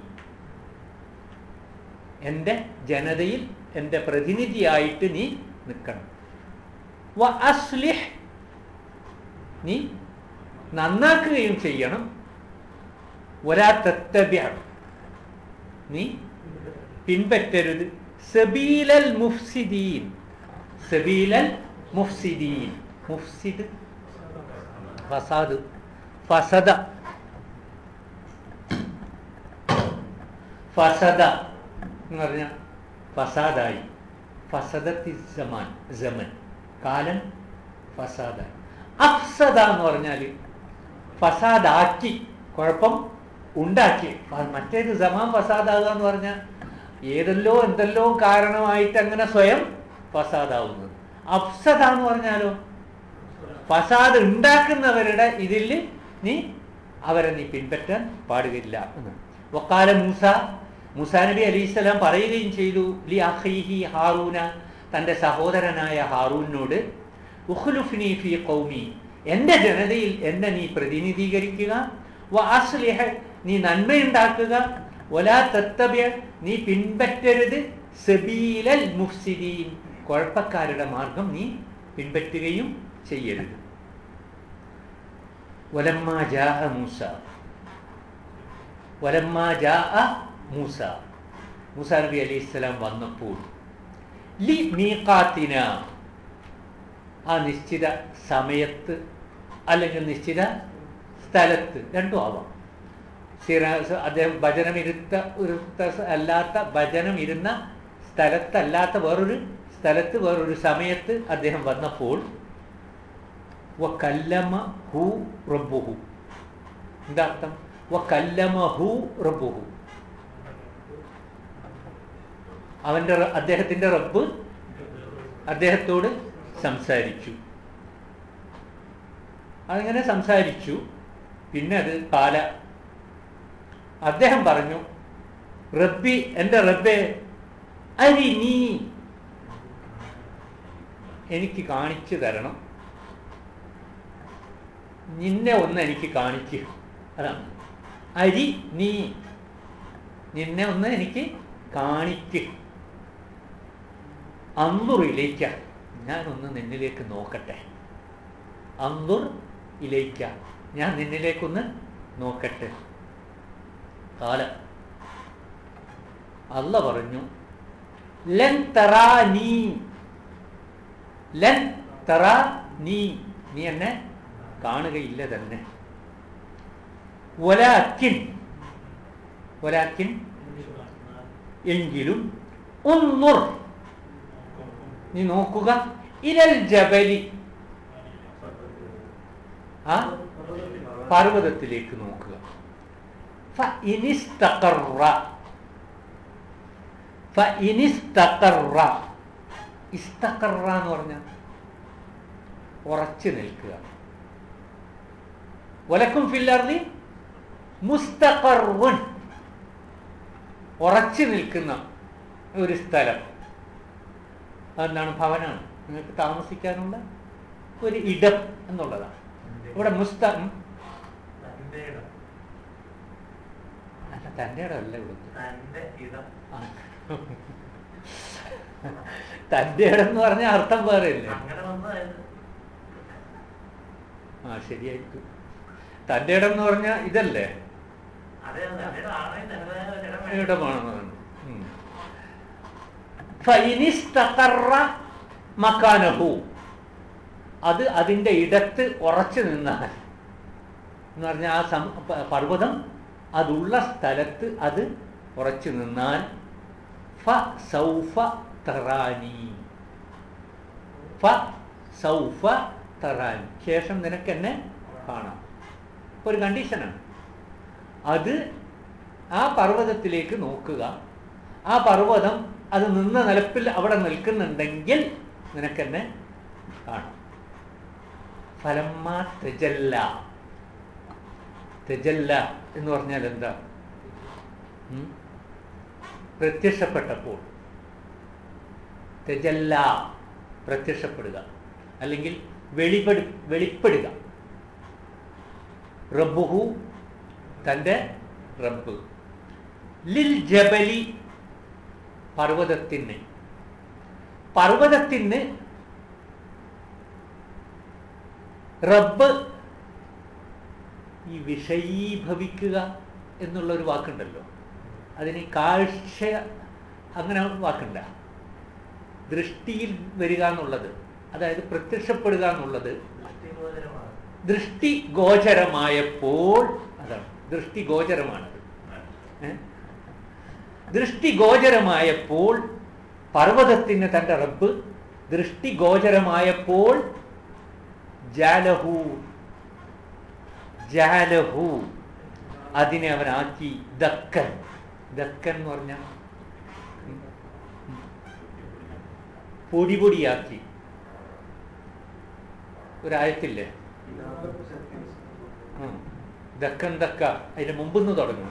എൻ്റെ ജനതയിൽ എൻ്റെ പ്രതിനിധിയായിട്ട് നീ നിൽക്കണം, വ അസ്ലിഹ്, നീ നന്നാക്കുകയും ചെയ്യണം, വലാ തത്തബിഅ, നീ പിൻപറ്റരുത്, സബീലൽ മുഫ്സിദീൻ, സബീലൽ മുഫ്സിദീൻ, മുഫ്സിദ് ഫസാദ്, ഫസദ, ഫസദ എന്ന് പറഞ്ഞാൽ ഫസാദായി, ഫസദത്തി സമാൻ, സമൻ കാലം ഫസാദായി. അഫ്സദ എന്ന് പറഞ്ഞാൽ ഫസാദാക്കി, കുഴപ്പം ഉണ്ടാക്കി. മറ്റേത് സമാൻ ഫസാദാകുക എന്ന് പറഞ്ഞാൽ ഏതെല്ലോ എന്തെല്ലോ കാരണമായിട്ട് അങ്ങനെ സ്വയം ഫസാദാവുന്നത്. അഫ്സദ എന്ന് പറഞ്ഞാലോ ഫസാദ് ഉണ്ടാക്കുന്നവരുടെ ഇതിൽ നീ അവരെ നീ പിൻപറ്റാൻ പാടുകയില്ല എന്ന്. വഖാല മൂസ, മൂസാ നബി അലൈഹിസ്സലാം പറയുകയും ചെയ്തു, ലി അഖീഹി ഹാറൂന, തൻ്റെ സഹോദരനായ ഹാറൂനോട്, ഉഖ്ലുഫ്നി ഫീ ഖൗമി, എൻ്റെ ജനതയിൽ എന്നെ നീ പ്രതിനിധീകരിക്കുക, വ അസ്ലിഹ, നീ നന്മയുണ്ടാക്കുക, വലാ തത്തബിഅ, നീ പിൻപറ്റരുത്, സബീലൽ മുഫ്സിദീൻ, കുഴപ്പക്കാരുടെ മാർഗം നീ പിൻപറ്റുകയും ചെയ്യരുത്. വലമ്മാ ജാഅ മൂസ, വലമ്മാ ജാഅ മൂസ, മൂസാ നബി അലൈഹിസ്സലാം വന്നപ്പോൾ, ലി മീഖാത്തിന, ആ നിശ്ചിത സമയത്ത് അല്ലെങ്കിൽ നിശ്ചിത സ്ഥലത്ത്, രണ്ടും ആവാം. അദ്ദേഹം ഭജനം ഇരുത്ത ഇരുത്ത അല്ലാത്ത ഭജനം ഇരുന്ന സ്ഥലത്തല്ലാത്ത വേറൊരു സ്ഥലത്ത് വേറൊരു സമയത്ത് അദ്ദേഹം വന്നപ്പോൾ, വകല്ലമഹു റബ്ബുഹു, എന്താ അർത്ഥം? വകല്ലമഹു റബ്ബുഹു, അവൻ്റെ അദ്ദേഹത്തിൻ്റെ റബ്ബ് അദ്ദേഹത്തോട് സംസാരിച്ചു. അങ്ങനെ സംസാരിച്ചു. പിന്നെ അത് കാല, അദ്ദേഹം പറഞ്ഞു, റബ്ബി, എൻ്റെ റബ്ബേ, അരി നീ, എനിക്ക് കാണിച്ചു തരണം, നിന്നെ ഒന്ന് എനിക്ക് കാണിക്കുക. അതാണ് അരി നീ, നിന്നെ ഒന്ന് എനിക്ക് കാണിക്കുക. അന്തുർ ഇലൈക്ക, ഞാനൊന്ന് നിന്നിലേക്ക് നോക്കട്ടെ. അന്തുർ ഇലൈക്ക, ഞാൻ നിന്നിലേക്കൊന്ന് നോക്കട്ടെ. കാല, അല്ല പറഞ്ഞു, ലൻ തറാനീ, ലൻ തറാനീ, നീ എന്നെ കാണുകയില്ല തന്നെ. വലാക്കിൻ, വലാക്കിൻ എങ്കിലും, ഉൻദുർ, നീ നോക്കുക, ഇലൽ ജബലി, ആ പർവ്വതത്തിലേക്ക് നോക്കുക. ഫഇനിസ്തഖറ, ഫഇനിസ്തഖറ, ഇസ്തഖറ എന്ന് പറഞ്ഞാൽ ഉറച്ചു നിൽക്കുക. വലക്കും ഫിൽ അർളി മുസ്തഖറുൻ, ഉറച്ചു നിൽക്കുന്ന ഒരു സ്ഥലം. അതെന്താണ്? ഭവനാണ്, നിങ്ങൾക്ക് താമസിക്കാനുള്ള ഒരു ഇടം എന്നുള്ളതാണ്. ഇവിടെ മുസ്ത അല്ല, തൻ്റെ ഇടമല്ല ഇവിടെ, തൻ്റെ ഇടം എന്ന് പറഞ്ഞാൽ അർത്ഥം വേറെ ഇല്ലേ? ആ, ശരിയായിരിക്കും. തൻ്റെ ഇടം എന്ന് പറഞ്ഞാൽ ഇതല്ലേ, ഇടമാണെന്നാണ്. ഫഇനിസ്തഖറ മകാനഹു, അത് അതിൻ്റെ ഇടത്ത് ഉറച്ചു നിന്നാൽ എന്ന് പറഞ്ഞാൽ ആ സം പർവ്വതം അതുള്ള സ്ഥലത്ത് അത് ഉറച്ചു നിന്നാൽ, ഫ സൗഫ തറാനി, ഫ സൗഫ തറാനി, ശേഷം നിനക്ക് എന്നെ കാണാം. ഒരു കണ്ടീഷനാണ്. അത് ആ പർവ്വതത്തിലേക്ക് നോക്കുക. ആ പർവ്വതം അത് നിന്ന നിലപ്പിൽ അവിടെ നിൽക്കുന്നുണ്ടെങ്കിൽ നിനക്കെന്നെ കാണാം. ഫലമ്മ തെജല്ല, തെജല്ല എന്ന് പറഞ്ഞാൽ എന്താ? പ്രത്യക്ഷപ്പെട്ടപ്പോൾ. തെജല്ല പ്രത്യക്ഷപ്പെടുക, അല്ലെങ്കിൽ വെളിപ്പെടു വെളിപ്പെടുക. റബ്ബുഹു തൻ്റെ റബ്ബ്, ലിൽ ജബലി പർവ്വതത്തിന്, പർവ്വതത്തിന് റബ്ബ്. ഈ വിഷയീഭവിക്കുക എന്നുള്ളൊരു വാക്കുണ്ടല്ലോ, അതിന് കാഴ്ച അങ്ങനെ വാക്കുണ്ട. ദൃഷ്ടിയിൽ വരിക എന്നുള്ളത്, അതായത് പ്രത്യക്ഷപ്പെടുക എന്നുള്ളത് ദൃഷ്ടി ഗോചരമായപ്പോൾ, അതാണ് ദൃഷ്ടി ഗോചരമാണത്. ദൃഷ്ടി ഗോചരമായപ്പോൾ പർവ്വതത്തിന് തൻ്റെ റബ്ബ് ദൃഷ്ടി ഗോചരമായപ്പോൾ ജാലഹു, ജാലഹു അതിനെ അവനാക്കി ദക്കൻ. ദക്കൻ എന്ന് പറഞ്ഞാൽ പൊടി പൊടിയാക്കി. ഒരായത്തില്ലേ, ദക്കൻ ദക്ക, അതിന് മുമ്പെന്ന് തുടങ്ങും.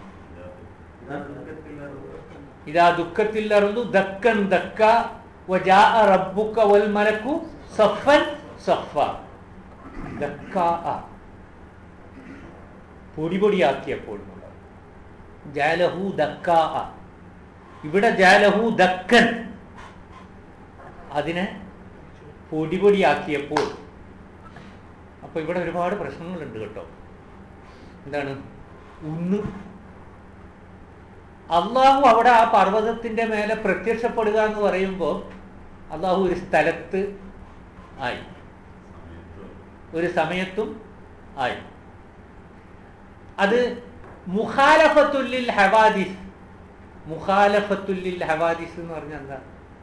ഇതാ ദുഃഖത്തിൽ അറുതു ദക്കൻ ദക്ക വജാഅ റബ്ബുക വൽ മലക്കു സഫൻ സഫ. ദക്ക പൊടി പൊടിയാക്കിയപ്പോൾ. ജാലഹു ദക്ക, ഇവിടെ ജാലഹു ദക്കൻ, അതിനെ പൊടി പൊടിയാക്കിയപ്പോൾ. അപ്പൊ ഇവിടെ ഒരുപാട് പ്രശ്നങ്ങളുണ്ട് കേട്ടോ. എന്താണ്? ഒന്ന്, അള്ളാഹു അവിടെ ആ പർവ്വതത്തിന്റെ മേലെ പ്രത്യക്ഷപ്പെടുക എന്ന് പറയുമ്പോൾ അള്ളാഹു ഒരു സ്ഥലത്ത് ആയി, ഒരു സമയത്തും ആയി. അത് മുഖാലഫത്തുല്ലിൽ ഹവാദിസ്. മുഖാലഫത്തുല്ലിൽ ഹവാദിസ് എന്ന് പറഞ്ഞാൽ എന്താ?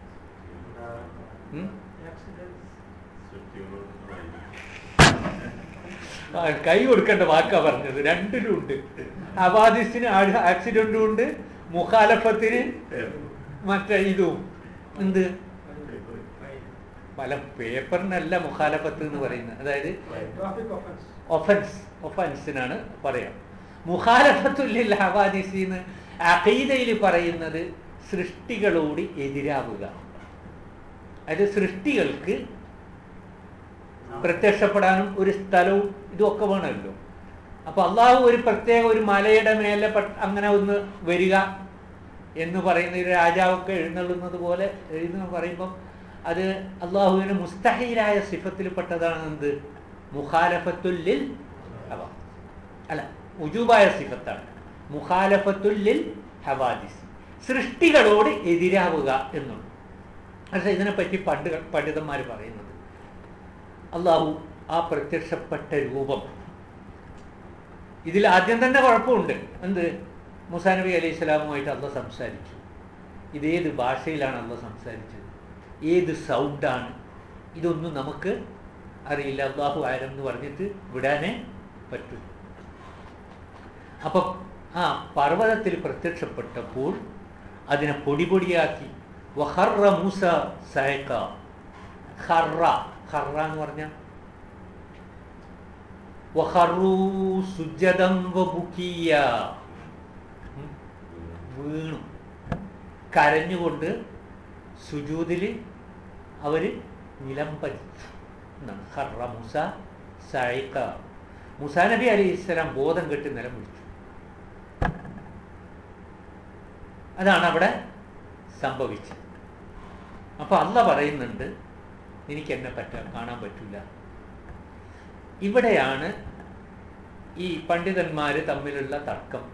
കൈ കൊടുക്കേണ്ട വാക്കാ പറഞ്ഞത്. രണ്ടിലും ഉണ്ട്. ഹവാദിസിന് ആക്സിഡന്റും ഉണ്ട്, മുഖാലഫത്തിന് മറ്റേ ഇതും. എന്ത്? പല പേപ്പറിനല്ല മുഖാലഫത്ത് എന്ന് പറയുന്നത്, അതായത് ഒഫൻസ്, ഒഫൻസിനാണ് പറയാം. മുഖാലഫത്തുല്ലിൽ ഹവാദിസിന്ന് അഖീദയിൽ പറയുന്നത് സൃഷ്ടികളോട് എതിരാവുക. അതായത് സൃഷ്ടികൾക്ക് പ്രത്യക്ഷപ്പെടാനും ഒരു സ്ഥലവും ഇതൊക്കെ വേണമല്ലോ. അപ്പൊ അള്ളാഹു ഒരു പ്രത്യേക ഒരു മലയുടെ മേലെ അങ്ങനെ ഒന്ന് വരിക എന്ന് പറയുന്ന ഒരു രാജാവൊക്കെ എഴുന്നള്ളുന്നത് പോലെ എഴുതുന്ന പറയുമ്പം അത് അള്ളാഹുവിന് മുസ്തഹീലായ സിഫത്തിൽപ്പെട്ടതാണ്. എന്ത്? മുഖാലഫത്തുല്ലിൽ ഹവാ, അല്ല ഉജൂബായ സിഫത്താണ് മുഖാലഫത്തുല്ലിൽ ഹവാദിസ്, സൃഷ്ടികളോട് എതിരാവുക എന്നുള്ളത്. പക്ഷെ ഇതിനെപ്പറ്റി പണ്ട് പണ്ഡിതന്മാർ പറയുന്നത് അള്ളാഹു ആ പ്രത്യക്ഷപ്പെട്ട രൂപം, ഇതിൽ ആദ്യം തന്നെ കുഴപ്പമുണ്ട്. എന്ത്? മൂസാ നബി അലൈഹി സ്വലാമുമായിട്ട് അള്ളാഹ് സംസാരിച്ചു. ഇതേത് ഭാഷയിലാണ് അള്ളാഹ് സംസാരിച്ചത്? ഏത് സൗണ്ടാണ്? ഇതൊന്നും നമുക്ക് അറിയില്ല. അള്ളാഹു ആരം എന്ന് പറഞ്ഞിട്ട് വിടാനേ പറ്റൂ. അപ്പം ആ പർവ്വതത്തിൽ പ്രത്യക്ഷപ്പെട്ടപ്പോൾ അതിനെ പൊടി പൊടിയാക്കി. വഖറ മൂസ സഅഖ. ഖറ, ഖറ എന്ന് പറഞ്ഞാൽ വഖറു സുജ്ജദൻ വബുകിയ, വീണു, കരഞ്ഞുകൊണ്ട് സുജൂദിൽ അവർ നിലംപതിച്ചു എന്നാണ്. ഖറ മൂസ സഅഖ. മൂസാ നബി അലൈഹി സ്വലാം ബോധം കെട്ട് നിലം വിളിച്ചു. അതാണ് അവിടെ സംഭവിച്ചത്. അപ്പൊ അള്ളാഹ് പറയുന്നുണ്ട് എനിക്ക് എന്നെ പറ്റ കാണാൻ പറ്റില്ല. ഇവിടെയാണ് ഈ പണ്ഡിതന്മാർ തമ്മിലുള്ള തർക്കം.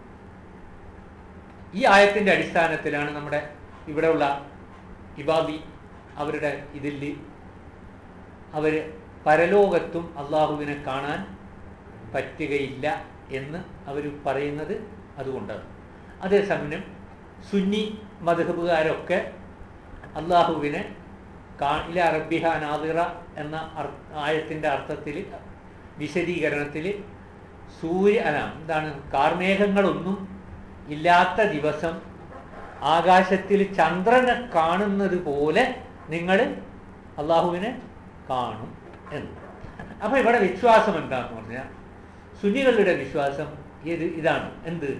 ഈ ആയത്തിന്റെ അടിസ്ഥാനത്തിലാണ് നമ്മുടെ ഇവിടെയുള്ള ഇബാദി അവരുടെ ഇതിൽ അവർ പരലോകത്തും അള്ളാഹുവിനെ കാണാൻ പറ്റുകയില്ല എന്ന് അവർ പറയുന്നത് അതുകൊണ്ടാണ്. അതേസമയം സുന്നി മദ്ഹബുകാരൊക്കെ അള്ളാഹുവിനെ കാ ഇല റബ്ബിഹ നാദിറ എന്ന ആയത്തിൻ്റെ അർത്ഥത്തിൽ വിശദീകരണത്തിൽ സൂര്യ അല്ല എന്താണ് കാർമേഘങ്ങളൊന്നും ഇല്ലാത്ത ദിവസം ആകാശത്തിൽ ചന്ദ്രനെ കാണുന്നത് പോലെ നിങ്ങൾ അള്ളാഹുവിനെ കാണും എന്ന്. അപ്പൊ ഇവിടെ വിശ്വാസം എന്താന്ന് പറഞ്ഞാൽ സുന്നികളുടെ വിശ്വാസം ഇത് ഇതാണ്. എന്ത്?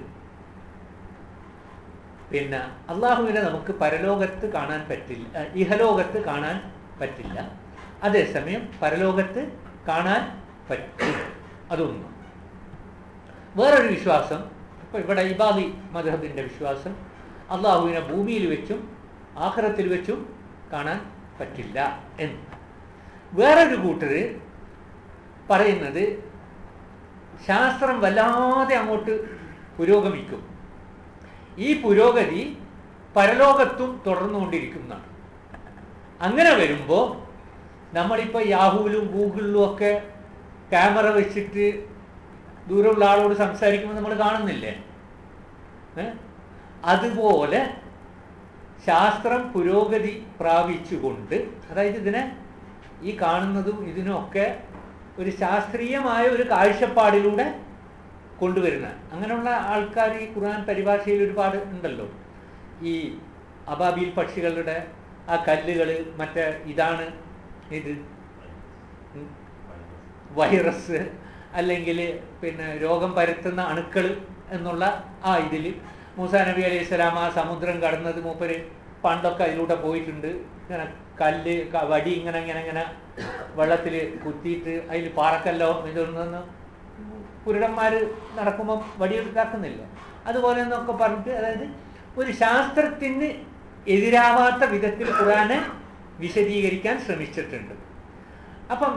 പിന്നെ അള്ളാഹുവിനെ നമുക്ക് പരലോകത്ത് കാണാൻ പറ്റില്ല, ഇഹലോകത്ത് കാണാൻ പറ്റില്ല, അതേസമയം പരലോകത്ത് കാണാൻ പറ്റും. അതൊന്നും. വേറൊരു വിശ്വാസം, ഇപ്പൊ ഇവിടെ ഇബാദി മദ്ഹബിന്റെ വിശ്വാസം, അള്ളാഹുവിനെ ഭൂമിയിൽ വെച്ചും ആഖിറത്തിൽ വെച്ചും കാണാൻ പറ്റില്ല എന്ന്. വേറൊരു കൂട്ടര് പറയുന്നത് ശാസ്ത്രം വല്ലാതെ അങ്ങോട്ട് പുരോഗമിക്കും, ഈ പുരോഗതി പരലോകത്തും തുടർന്നുകൊണ്ടിരിക്കുന്നതാണ്. അങ്ങനെ വരുമ്പോൾ നമ്മളിപ്പോൾ യാഹൂവിലും ഗൂഗിളിലും ഒക്കെ ക്യാമറ വെച്ചിട്ട് ദൂരമുള്ള ആളോട് സംസാരിക്കുമ്പോൾ നമ്മൾ കാണുന്നില്ലേ? അതുപോലെ ശാസ്ത്രം പുരോഗതി പ്രാപിച്ചുകൊണ്ട്, അതായത് ഇതിനെ ഈ കാണുന്നതും ഇതിനൊക്കെ ഒരു ശാസ്ത്രീയമായ ഒരു കാഴ്ചപ്പാടിലൂടെ കൊണ്ടുവരുന്ന അങ്ങനെയുള്ള ആൾക്കാർ ഈ ഖുർആൻ പരിഭാഷയിൽ ഒരുപാട് ഉണ്ടല്ലോ. ഈ അബാബീൽ പക്ഷികളുടെ ആ കല്ലുകൾ മറ്റേ ഇതാണ് ഇത് വൈറസ് അല്ലെങ്കിൽ പിന്നെ രോഗം പരത്തുന്ന അണുക്കൾ എന്നുള്ള ആ ഇതിൽ മൂസാ നബി അലൈഹി സ്വലാം ആ സമുദ്രം കടന്നത് മൂപ്പര് പണ്ടൊക്കെ അതിലൂടെ പോയിട്ടുണ്ട്. ഇങ്ങനെ കല്ല് വടി ഇങ്ങനെ ഇങ്ങനെ ഇങ്ങനെ വെള്ളത്തിൽ കുത്തിയിട്ട് അതിൽ പാറക്കല്ലോ ഇതൊന്നും കുരുടന്മാർ നടക്കുമ്പം വടിയെടുക്കാക്കുന്നില്ല, അതുപോലെ എന്നൊക്കെ പറഞ്ഞിട്ട്, അതായത് ഒരു ശാസ്ത്രത്തിന് എതിരാവാത്ത വിധത്തിൽ ഖുർആനെ വിശദീകരിക്കാൻ ശ്രമിച്ചിട്ടുണ്ട്. അപ്പം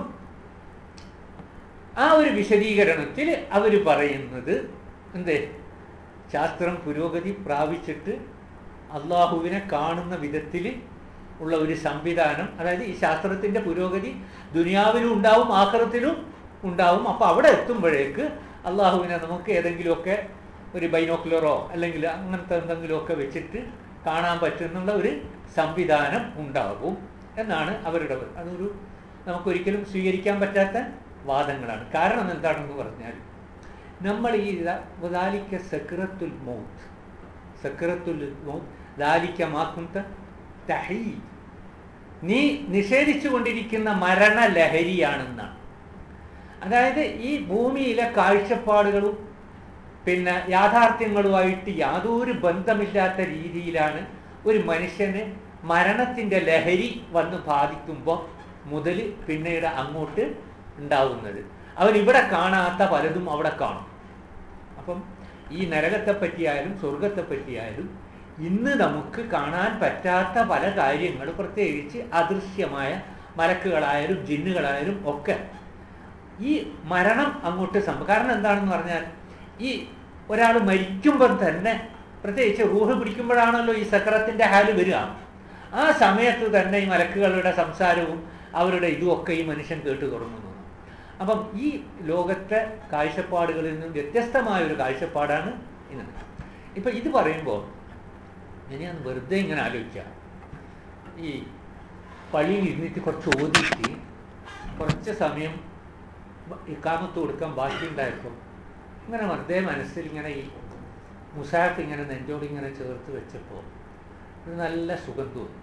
ആ ഒരു വിശദീകരണത്തിൽ അവർ പറയുന്നത് എന്തേ, ശാസ്ത്രം പുരോഗതി പ്രാപിച്ചിട്ട് അള്ളാഹുവിനെ കാണുന്ന വിധത്തിൽ ഉള്ള ഒരു സംവിധാനം, അതായത് ഈ ശാസ്ത്രത്തിൻ്റെ പുരോഗതി ദുനിയാവിലും ഉണ്ടാവും ആഖിറത്തിലും ഉണ്ടാവും. അപ്പോൾ അവിടെ എത്തുമ്പോഴേക്ക് അള്ളാഹുവിനെ നമുക്ക് ഏതെങ്കിലുമൊക്കെ ഒരു ബൈനോക്കുലറോ അല്ലെങ്കിൽ അങ്ങനത്തെ എന്തെങ്കിലുമൊക്കെ വെച്ചിട്ട് കാണാൻ പറ്റുന്നുള്ള ഒരു സംവിധാനം ഉണ്ടാകും എന്നാണ് അവരുടെ. അതൊരു നമുക്കൊരിക്കലും സ്വീകരിക്കാൻ പറ്റാത്ത വാദങ്ങളാണ്. കാരണം എന്താണെന്ന് പറഞ്ഞാൽ നമ്മൾ ഈ ദാലിക സക്രത്തുൽ മൗത്ത്, സക്രത്തുൽ മൗത്ത് ദാലിക മാ കുന്ത തഹീദ്, നീ നിഷേധിച്ചു കൊണ്ടിരിക്കുന്ന മരണലഹരിയാണെന്നാണ്. അതായത് ഈ ഭൂമിയിലെ കാഴ്ചപ്പാടുകളും പിന്നെ യാഥാർത്ഥ്യങ്ങളുമായിട്ട് യാതൊരു ബന്ധമില്ലാത്ത രീതിയിലാണ് ഒരു മനുഷ്യന് മരണത്തിൻ്റെ ലഹരി വന്ന് ബാധിക്കുമ്പോൾ മുതൽ പിന്നീട് അങ്ങോട്ട് ഉണ്ടാവുന്നത്. അവൻ ഇവിടെ കാണാത്ത പലതും അവിടെ കാണും. അപ്പം ഈ നരകത്തെ പറ്റിയായാലും സ്വർഗത്തെ പറ്റിയായാലും ഇന്ന് നമുക്ക് കാണാൻ പറ്റാത്ത പല കാര്യങ്ങൾ, പ്രത്യേകിച്ച് അദൃശ്യമായ മലക്കുകളായാലും ജിന്നുകളായാലും ഒക്കെ ഈ മരണം അങ്ങോട്ട് സംഭവം. കാരണം എന്താണെന്ന് പറഞ്ഞാൽ ഈ ഒരാൾ മരിക്കുമ്പം തന്നെ, പ്രത്യേകിച്ച് റൂഹ് പിടിക്കുമ്പോഴാണല്ലോ ഈ സക്രത്തിൻ്റെ ഹാല് വരിക. ആ സമയത്ത് തന്നെ ഈ മലക്കുകളുടെ സംസാരവും അവരുടെ ഇതുമൊക്കെ ഈ മനുഷ്യൻ കേട്ടു തുടങ്ങുന്നു. അപ്പം ഈ ലോകത്തെ കാഴ്ചപ്പാടുകളിൽ നിന്നും വ്യത്യസ്തമായൊരു കാഴ്ചപ്പാടാണ് ഇന്ന്. ഇപ്പം ഇത് പറയുമ്പോൾ ഞാൻ വെറുതെ ഇങ്ങനെ ആലോചിക്കാം, ഈ പള്ളിയിൽ ഇരുന്നിട്ട് കുറച്ച് ഓതിയിട്ട് കുറച്ച് സമയം ഇക്കാമത്ത് കൊടുക്കാൻ ബാക്കിയുണ്ടായപ്പോൾ ഇങ്ങനെ വെറുതെ മനസ്സിൽ ഇങ്ങനെ ഈ മുസാഫ് ഇങ്ങനെ നെഞ്ചോട് ഇങ്ങനെ ചേർത്ത് വെച്ചപ്പോൾ ഒരു നല്ല സുഖം തോന്നി.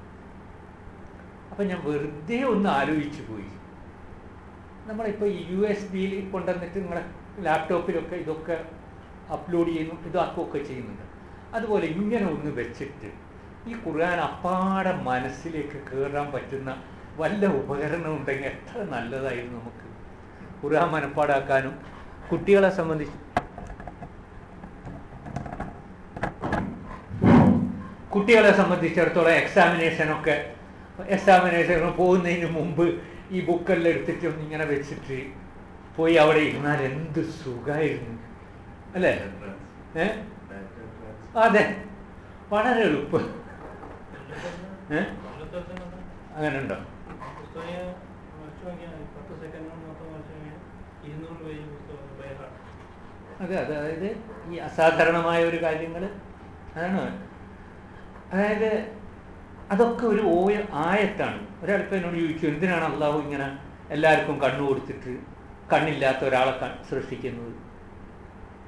അപ്പം ഞാൻ വെറുതെ ഒന്ന് ആലോചിച്ചു പോയി, നമ്മളിപ്പോൾ ഈ യു എസ് ബിയിൽ കൊണ്ടുവന്നിട്ട് നിങ്ങളെ ലാപ്ടോപ്പിലൊക്കെ ഇതൊക്കെ അപ്ലോഡ് ചെയ്യുന്നു, ഇതാക്കുകയൊക്കെ ചെയ്യുന്നുണ്ട്. അതുപോലെ ഇങ്ങനെ ഒന്ന് വെച്ചിട്ട് ഈ ഖുർആൻ അപ്പാടെ മനസ്സിലേക്ക് കയറാൻ പറ്റുന്ന വല്ല ഉപകരണം ഉണ്ടെങ്കിൽ എത്ര നല്ലതായിരുന്നു നമുക്ക് ഖുർആൻ മനപ്പാടാക്കാനും. കുട്ടികളെ സംബന്ധിച്ച് കുട്ടികളെ സംബന്ധിച്ചിടത്തോളം എക്സാമിനേഷനൊക്കെ എക്സാമിനേഷൻ പോകുന്നതിന് മുമ്പ് ഈ ബുക്കെല്ലാം എടുത്തിട്ട് ഒന്ന് ഇങ്ങനെ വെച്ചിട്ട് പോയി അവിടെ ഇരുന്നാൽ എന്ത് സുഖമായിരുന്നു അല്ലേ? ഏ അതെ, വളരെ എളുപ്പം. ഏ അങ്ങനെ ഉണ്ടോ? അതെ, അതായത് ഈ അസാധാരണമായ ഒരു കാര്യങ്ങൾ അതാണ്. അതായത് അതൊക്കെ ഒരു ഓയ ആയത്താണ്. ഒരാൾക്ക് എന്നോട് ചോദിച്ചു, എന്തിനാണ് അള്ളാഹു ഇങ്ങനെ എല്ലാവർക്കും കണ്ണു കൊടുത്തിട്ട് കണ്ണില്ലാത്ത ഒരാളെ സൃഷ്ടിക്കുന്നത്?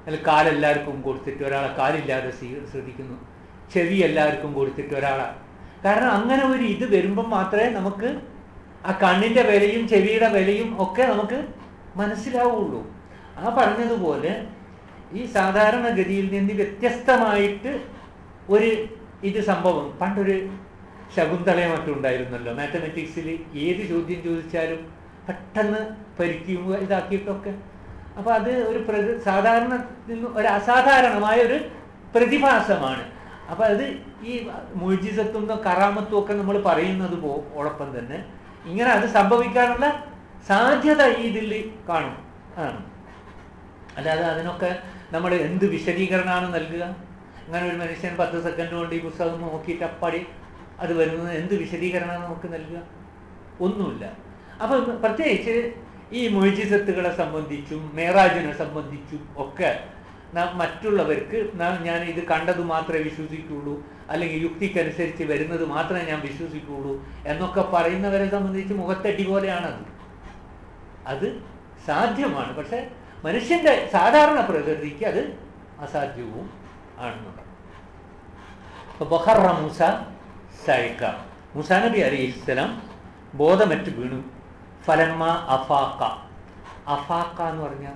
അതിൽ കാലെല്ലാവർക്കും കൊടുത്തിട്ട് ഒരാളെ കാലില്ലാതെ ശ്രദ്ധിക്കുന്നു, ചെവി എല്ലാവർക്കും കൊടുത്തിട്ട് ഒരാളെ. കാരണം അങ്ങനെ ഒരു ഇത് വരുമ്പം മാത്രമേ നമുക്ക് ആ കണ്ണിൻ്റെ വിലയും ചെവിയുടെ വിലയും ഒക്കെ നമുക്ക് മനസ്സിലാവുള്ളൂ. ആ പറഞ്ഞതുപോലെ ഈ സാധാരണഗതിയിൽ നിന്ന് വ്യത്യസ്തമായിട്ട് ഒരു ഇത് സംഭവം പണ്ടൊരു ശകുന്തളയെ മറ്റും ഉണ്ടായിരുന്നല്ലോ. മാത്തമെറ്റിക്സിൽ ഏത് ചോദ്യം ചോദിച്ചാലും പെട്ടെന്ന് പരിക്കുക ഇതാക്കിയിട്ടൊക്കെ. അപ്പോൾ അത് ഒരു പ്രതി സാധാരണ ഒരു അസാധാരണമായ ഒരു പ്രതിഭാസമാണ്. അപ്പോൾ അത് ഈ മുഅ്ജിസത്തും കറാമത്തും ഒക്കെ നമ്മൾ പറയുന്നത് പോളൊപ്പം തന്നെ ഇങ്ങനെ അത് സംഭവിക്കാനുള്ള സാധ്യത ഈ ഇതിൽ കാണും ആണ്. അല്ലാതെ അതിനൊക്കെ നമ്മൾ എന്ത് വിശദീകരണമാണ് നൽകുക? അങ്ങനെ ഒരു മനുഷ്യൻ പത്ത് സെക്കൻഡ് കൊണ്ട് ഈ പുസ്തകം നോക്കിയിട്ട് അപ്പാടി അത് വരുന്നത് എന്ത് വിശദീകരണമാണ് നമുക്ക് നൽകുക? ഒന്നുമില്ല. അപ്പം പ്രത്യേകിച്ച് ഈ മുഅ്ജിസത്തുകളെ സംബന്ധിച്ചും മേറാജിനെ സംബന്ധിച്ചും ഒക്കെ നാം മറ്റുള്ളവർക്ക് നാം ഞാൻ ഇത് കണ്ടത് മാത്രമേ വിശ്വസിക്കുള്ളൂ, അല്ലെങ്കിൽ യുക്തിക്കനുസരിച്ച് വരുന്നത് മാത്രമേ ഞാൻ വിശ്വസിക്കുള്ളൂ എന്നൊക്കെ പറയുന്നവരെ സംബന്ധിച്ച് മുഖത്തടി പോലെയാണത്. അത് സാധ്യമാണ്, പക്ഷെ മനുഷ്യൻ്റെ സാധാരണ പ്രകൃതിക്ക് അത് അസാധ്യവും ആണെന്നുള്ളത്. അപ്പോൾ ബഹറ മൂസ സൈക്ക, മൂസാ നബി അലൈഹിസ്സലാം ബോധമറ്റ് വീണു. ഫലമ്മ അഫാക്ക, അഫാക്ക എന്ന് പറഞ്ഞാൽ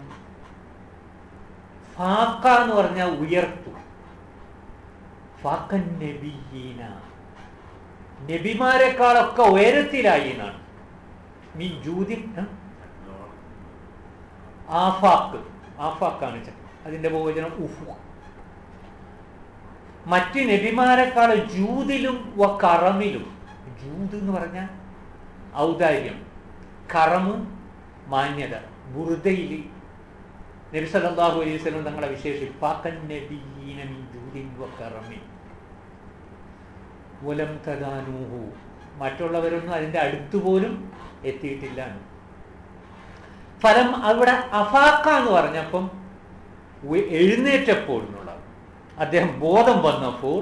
ഫാക്ക എന്ന് പറഞ്ഞാൽ ഉയർത്തു. ഫാക്കൻ നബിയീന, നബിമാരെക്കാളൊക്കെ ഉയരത്തിലായി എന്നാണ്. മീൻ ജൂതി ആഫാക്ക്, ആഫാക്കാണ് അതിൻ്റെ ബഹുവചനം ഉഫു. മറ്റ് നബിമാരെക്കാൾ ജൂതിലും വ കറമിലും, ജൂത് എന്ന് പറഞ്ഞാൽ ഔദാര്യം, കറമും മാന്യത. ബുർദയിൽ നബി സല്ലല്ലാഹു അലൈഹി വസല്ലം തങ്ങളെ വിശേഷിപ്പിച്ചു ഫാക്കൻ നബിയീന മിൻ ജൂദിൻ വ കറമിൻ വലം തദാനൂഹു, മറ്റുള്ളവരൊന്നും അതിൻ്റെ അടുത്തുപോലും എത്തിയിട്ടില്ല. ഫലം അവിടെ അഫാക്ക എന്ന് പറഞ്ഞപ്പം എഴുന്നേറ്റപ്പോൾ എന്നുള്ള അദ്ദേഹം ബോധം വന്നപ്പോൾ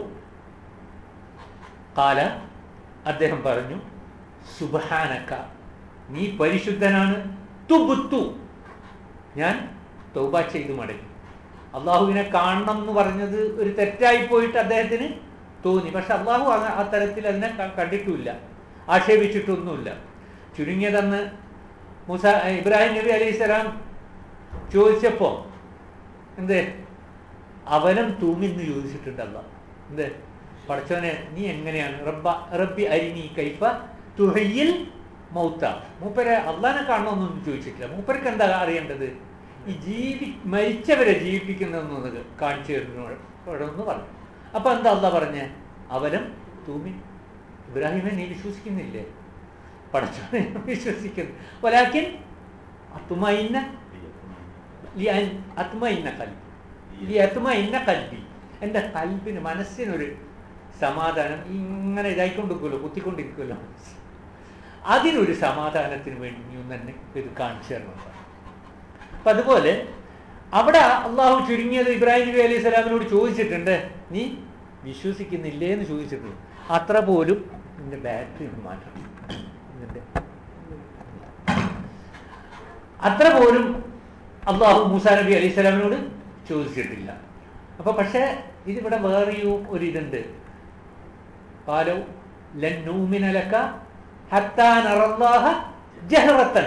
കാല അദ്ദേഹം പറഞ്ഞു സുബ്ഹാനക, നീ പരിശുദ്ധനാണ്, തുബ്തു, ഞാൻ തൗബ ചെയ്തു മടങ്ങി. അള്ളാഹുവിനെ കാണണം എന്ന് പറഞ്ഞത് ഒരു തെറ്റായി പോയിട്ട് അദ്ദേഹത്തിന് തോന്നി. പക്ഷെ അള്ളാഹു ആ തരത്തിൽ അതിനെ കണ്ടിട്ടുമില്ല, ആക്ഷേപിച്ചിട്ടൊന്നുമില്ല. ചുരുങ്ങിയതെന്ന് മൂസ ഇബ്രാഹിം നബി അലൈഹി സ്വലാം ചോദിച്ചപ്പോ എന്തേ അവലം തൂമിന്ന് ചോദിച്ചിട്ടുണ്ട് അള്ളാഹ്. എന്തേ പടച്ചവനെ നീ എങ്ങനെയാണ് റബ്ബ റബ്ബി അരിനി കൈഫ തുഹയ്യിൽ മൗത്ത. മൂപ്പരെ അള്ളാഹിനെ കാണണമെന്നൊന്നും ചോദിച്ചിട്ടില്ല. മൂപ്പർക്ക് എന്താ അറിയേണ്ടത്? ഈ ജീവി മരിച്ചവരെ ജീവിപ്പിക്കുന്നതെന്നത് കാണിച്ചു തരുന്നോടെന്ന് പറഞ്ഞു. അപ്പൊ എന്താ അള്ളാഹ് പറഞ്ഞേ? അവലം തൂമി, ഇബ്രാഹിമെ നീ വിശ്വസിക്കുന്നില്ലേ? പടച്ചവനെ വിശ്വസിക്കുന്നു. വലാകിൻ അത്മഇന്ന ലിഅൻ അത്മഇന്ന ഖൽബി ലിഅത്മഇന്ന ഖൽബി, എൻ്റെ കൽബിന് മനസ്സിനൊരു സമാധാനം ഇങ്ങനെ ഇതായിക്കൊണ്ടിരിക്കുമല്ലോ, കുത്തിക്കൊണ്ടിരിക്കുമല്ലോ, അതിനൊരു സമാധാനത്തിന് വേണ്ടി നീ ഒന്ന് തന്നെ ഇത് കാണിച്ചു തരണം. അപ്പം അതുപോലെ അവിടെ അള്ളാഹു ചുരുങ്ങിയത് ഇബ്രാഹിം നബി അലൈഹി സ്വലാമിനോട് ചോദിച്ചിട്ടുണ്ട്, നീ വിശ്വസിക്കുന്നില്ലേ എന്ന് ചോദിച്ചിട്ടുണ്ട്. അത്ര പോലും നിന്റെ ബാറ്ററി മാറ്റണം, ഇതിൻ്റെ അത്ര പോലും അള്ളാഹു മൂസാ നബി അലൈഹി സ്വലാമിനോട് ചോദിച്ചിട്ടില്ല. അപ്പൊ പക്ഷേ ഇതിവിടെ വേറെയും ഒരു ഇതുണ്ട്. ഖാലൂ ലൻ നൂമിന ലക ഹത്താ നറല്ലാഹ ജഹറത്തൻ.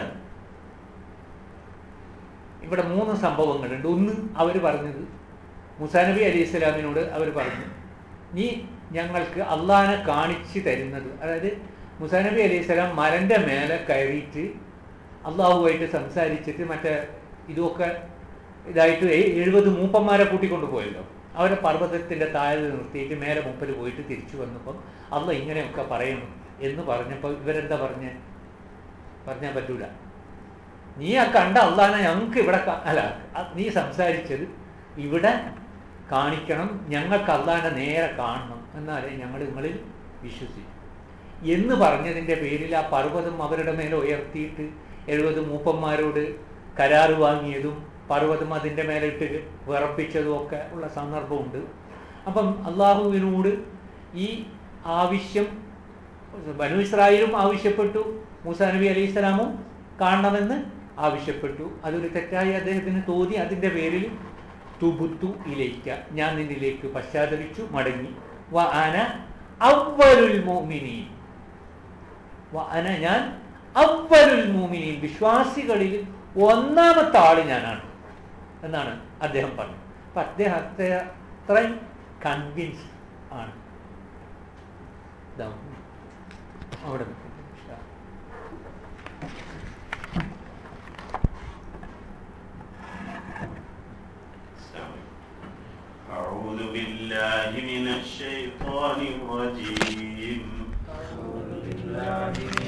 ഇവിടെ മൂന്ന് സംഭവങ്ങളുണ്ട്. ഒന്ന്, അവർ പറഞ്ഞത് മൂസാ നബി അലൈഹി സ്വലാമിനോട് അവർ പറഞ്ഞു, നീ ഞങ്ങൾക്ക് അള്ളാഹിനെ കാണിച്ചു തരുന്നത്, അതായത് മൂസാ നബി അലൈഹി സ്വലാം മലൻ്റെ മേലെ കയറിയിട്ട് അള്ളാഹുവായിട്ട് സംസാരിച്ചിട്ട് മറ്റേ ഇതൊക്കെ ഇതായിട്ട് എഴുപത് മൂപ്പന്മാരെ കൂട്ടിക്കൊണ്ട് പോയല്ലോ. അവരെ പർവ്വതത്തിൻ്റെ താഴെ നിർത്തിയിട്ട് മേലെ മുപ്പര് പോയിട്ട് തിരിച്ചു വന്നപ്പം അള്ളാഹ് ഇങ്ങനെയൊക്കെ പറയണം എന്ന് പറഞ്ഞപ്പോൾ ഇവരെന്താ പറഞ്ഞേ? പറഞ്ഞാൽ പറ്റൂല, നീ ആ കണ്ട അള്ളാഹിനെ ഞങ്ങൾക്ക് ഇവിടെ അല്ല, നീ സംസാരിച്ചത് ഇവിടെ കാണിക്കണം, ഞങ്ങൾക്ക് അള്ളാഹിനെ നേരെ കാണണം, എന്നാലേ ഞങ്ങൾ നിങ്ങളിൽ വിശ്വസിക്കും എന്ന് പറഞ്ഞതിൻ്റെ പേരിൽ ആ പർവ്വതം അവരുടെ മേലെ ഉയർത്തിയിട്ട് എഴുപത് മൂപ്പന്മാരോട് കരാറ് വാങ്ങിയതും പർവ്വതം അതിൻ്റെ മേലെ ഇട്ട് വിറപ്പിച്ചതും ഒക്കെ ഉള്ള സന്ദർഭമുണ്ട്. അപ്പം അള്ളാഹുവിനോട് ഈ ആവശ്യം ബനൂ ഇസ്രായേലും ആവശ്യപ്പെട്ടു, മൂസാ നബി അലൈഹി സ്വലാമും കാണണമെന്ന് ആവശ്യപ്പെട്ടു. അതൊരു തെറ്റായി അദ്ദേഹത്തിന് തോന്നി. അതിൻ്റെ പേരിൽ തുബുത്തു ഇലൈക, ഞാൻ നിന്നിലേക്ക് പശ്ചാത്തപിച്ചു മടങ്ങി. വ അന അവ്വലുൽ മുഅ്മിനീൻ, വ അന ഞാൻ അവ്വലുൽ മുഅ്മിനീൻ, വിശ്വാസികളിൽ ഒന്നാമത്തെ ആള് ഞാനാണ് എന്നാണ് അദ്ദേഹം പറഞ്ഞത്. അപ്പൊ അദ്ദേഹം അത്രയും കൺവിൻസ്ഡ് ആണ്. അവിടെ أعوذ بالله من الشيطان الرجيم. أعوذ بالله من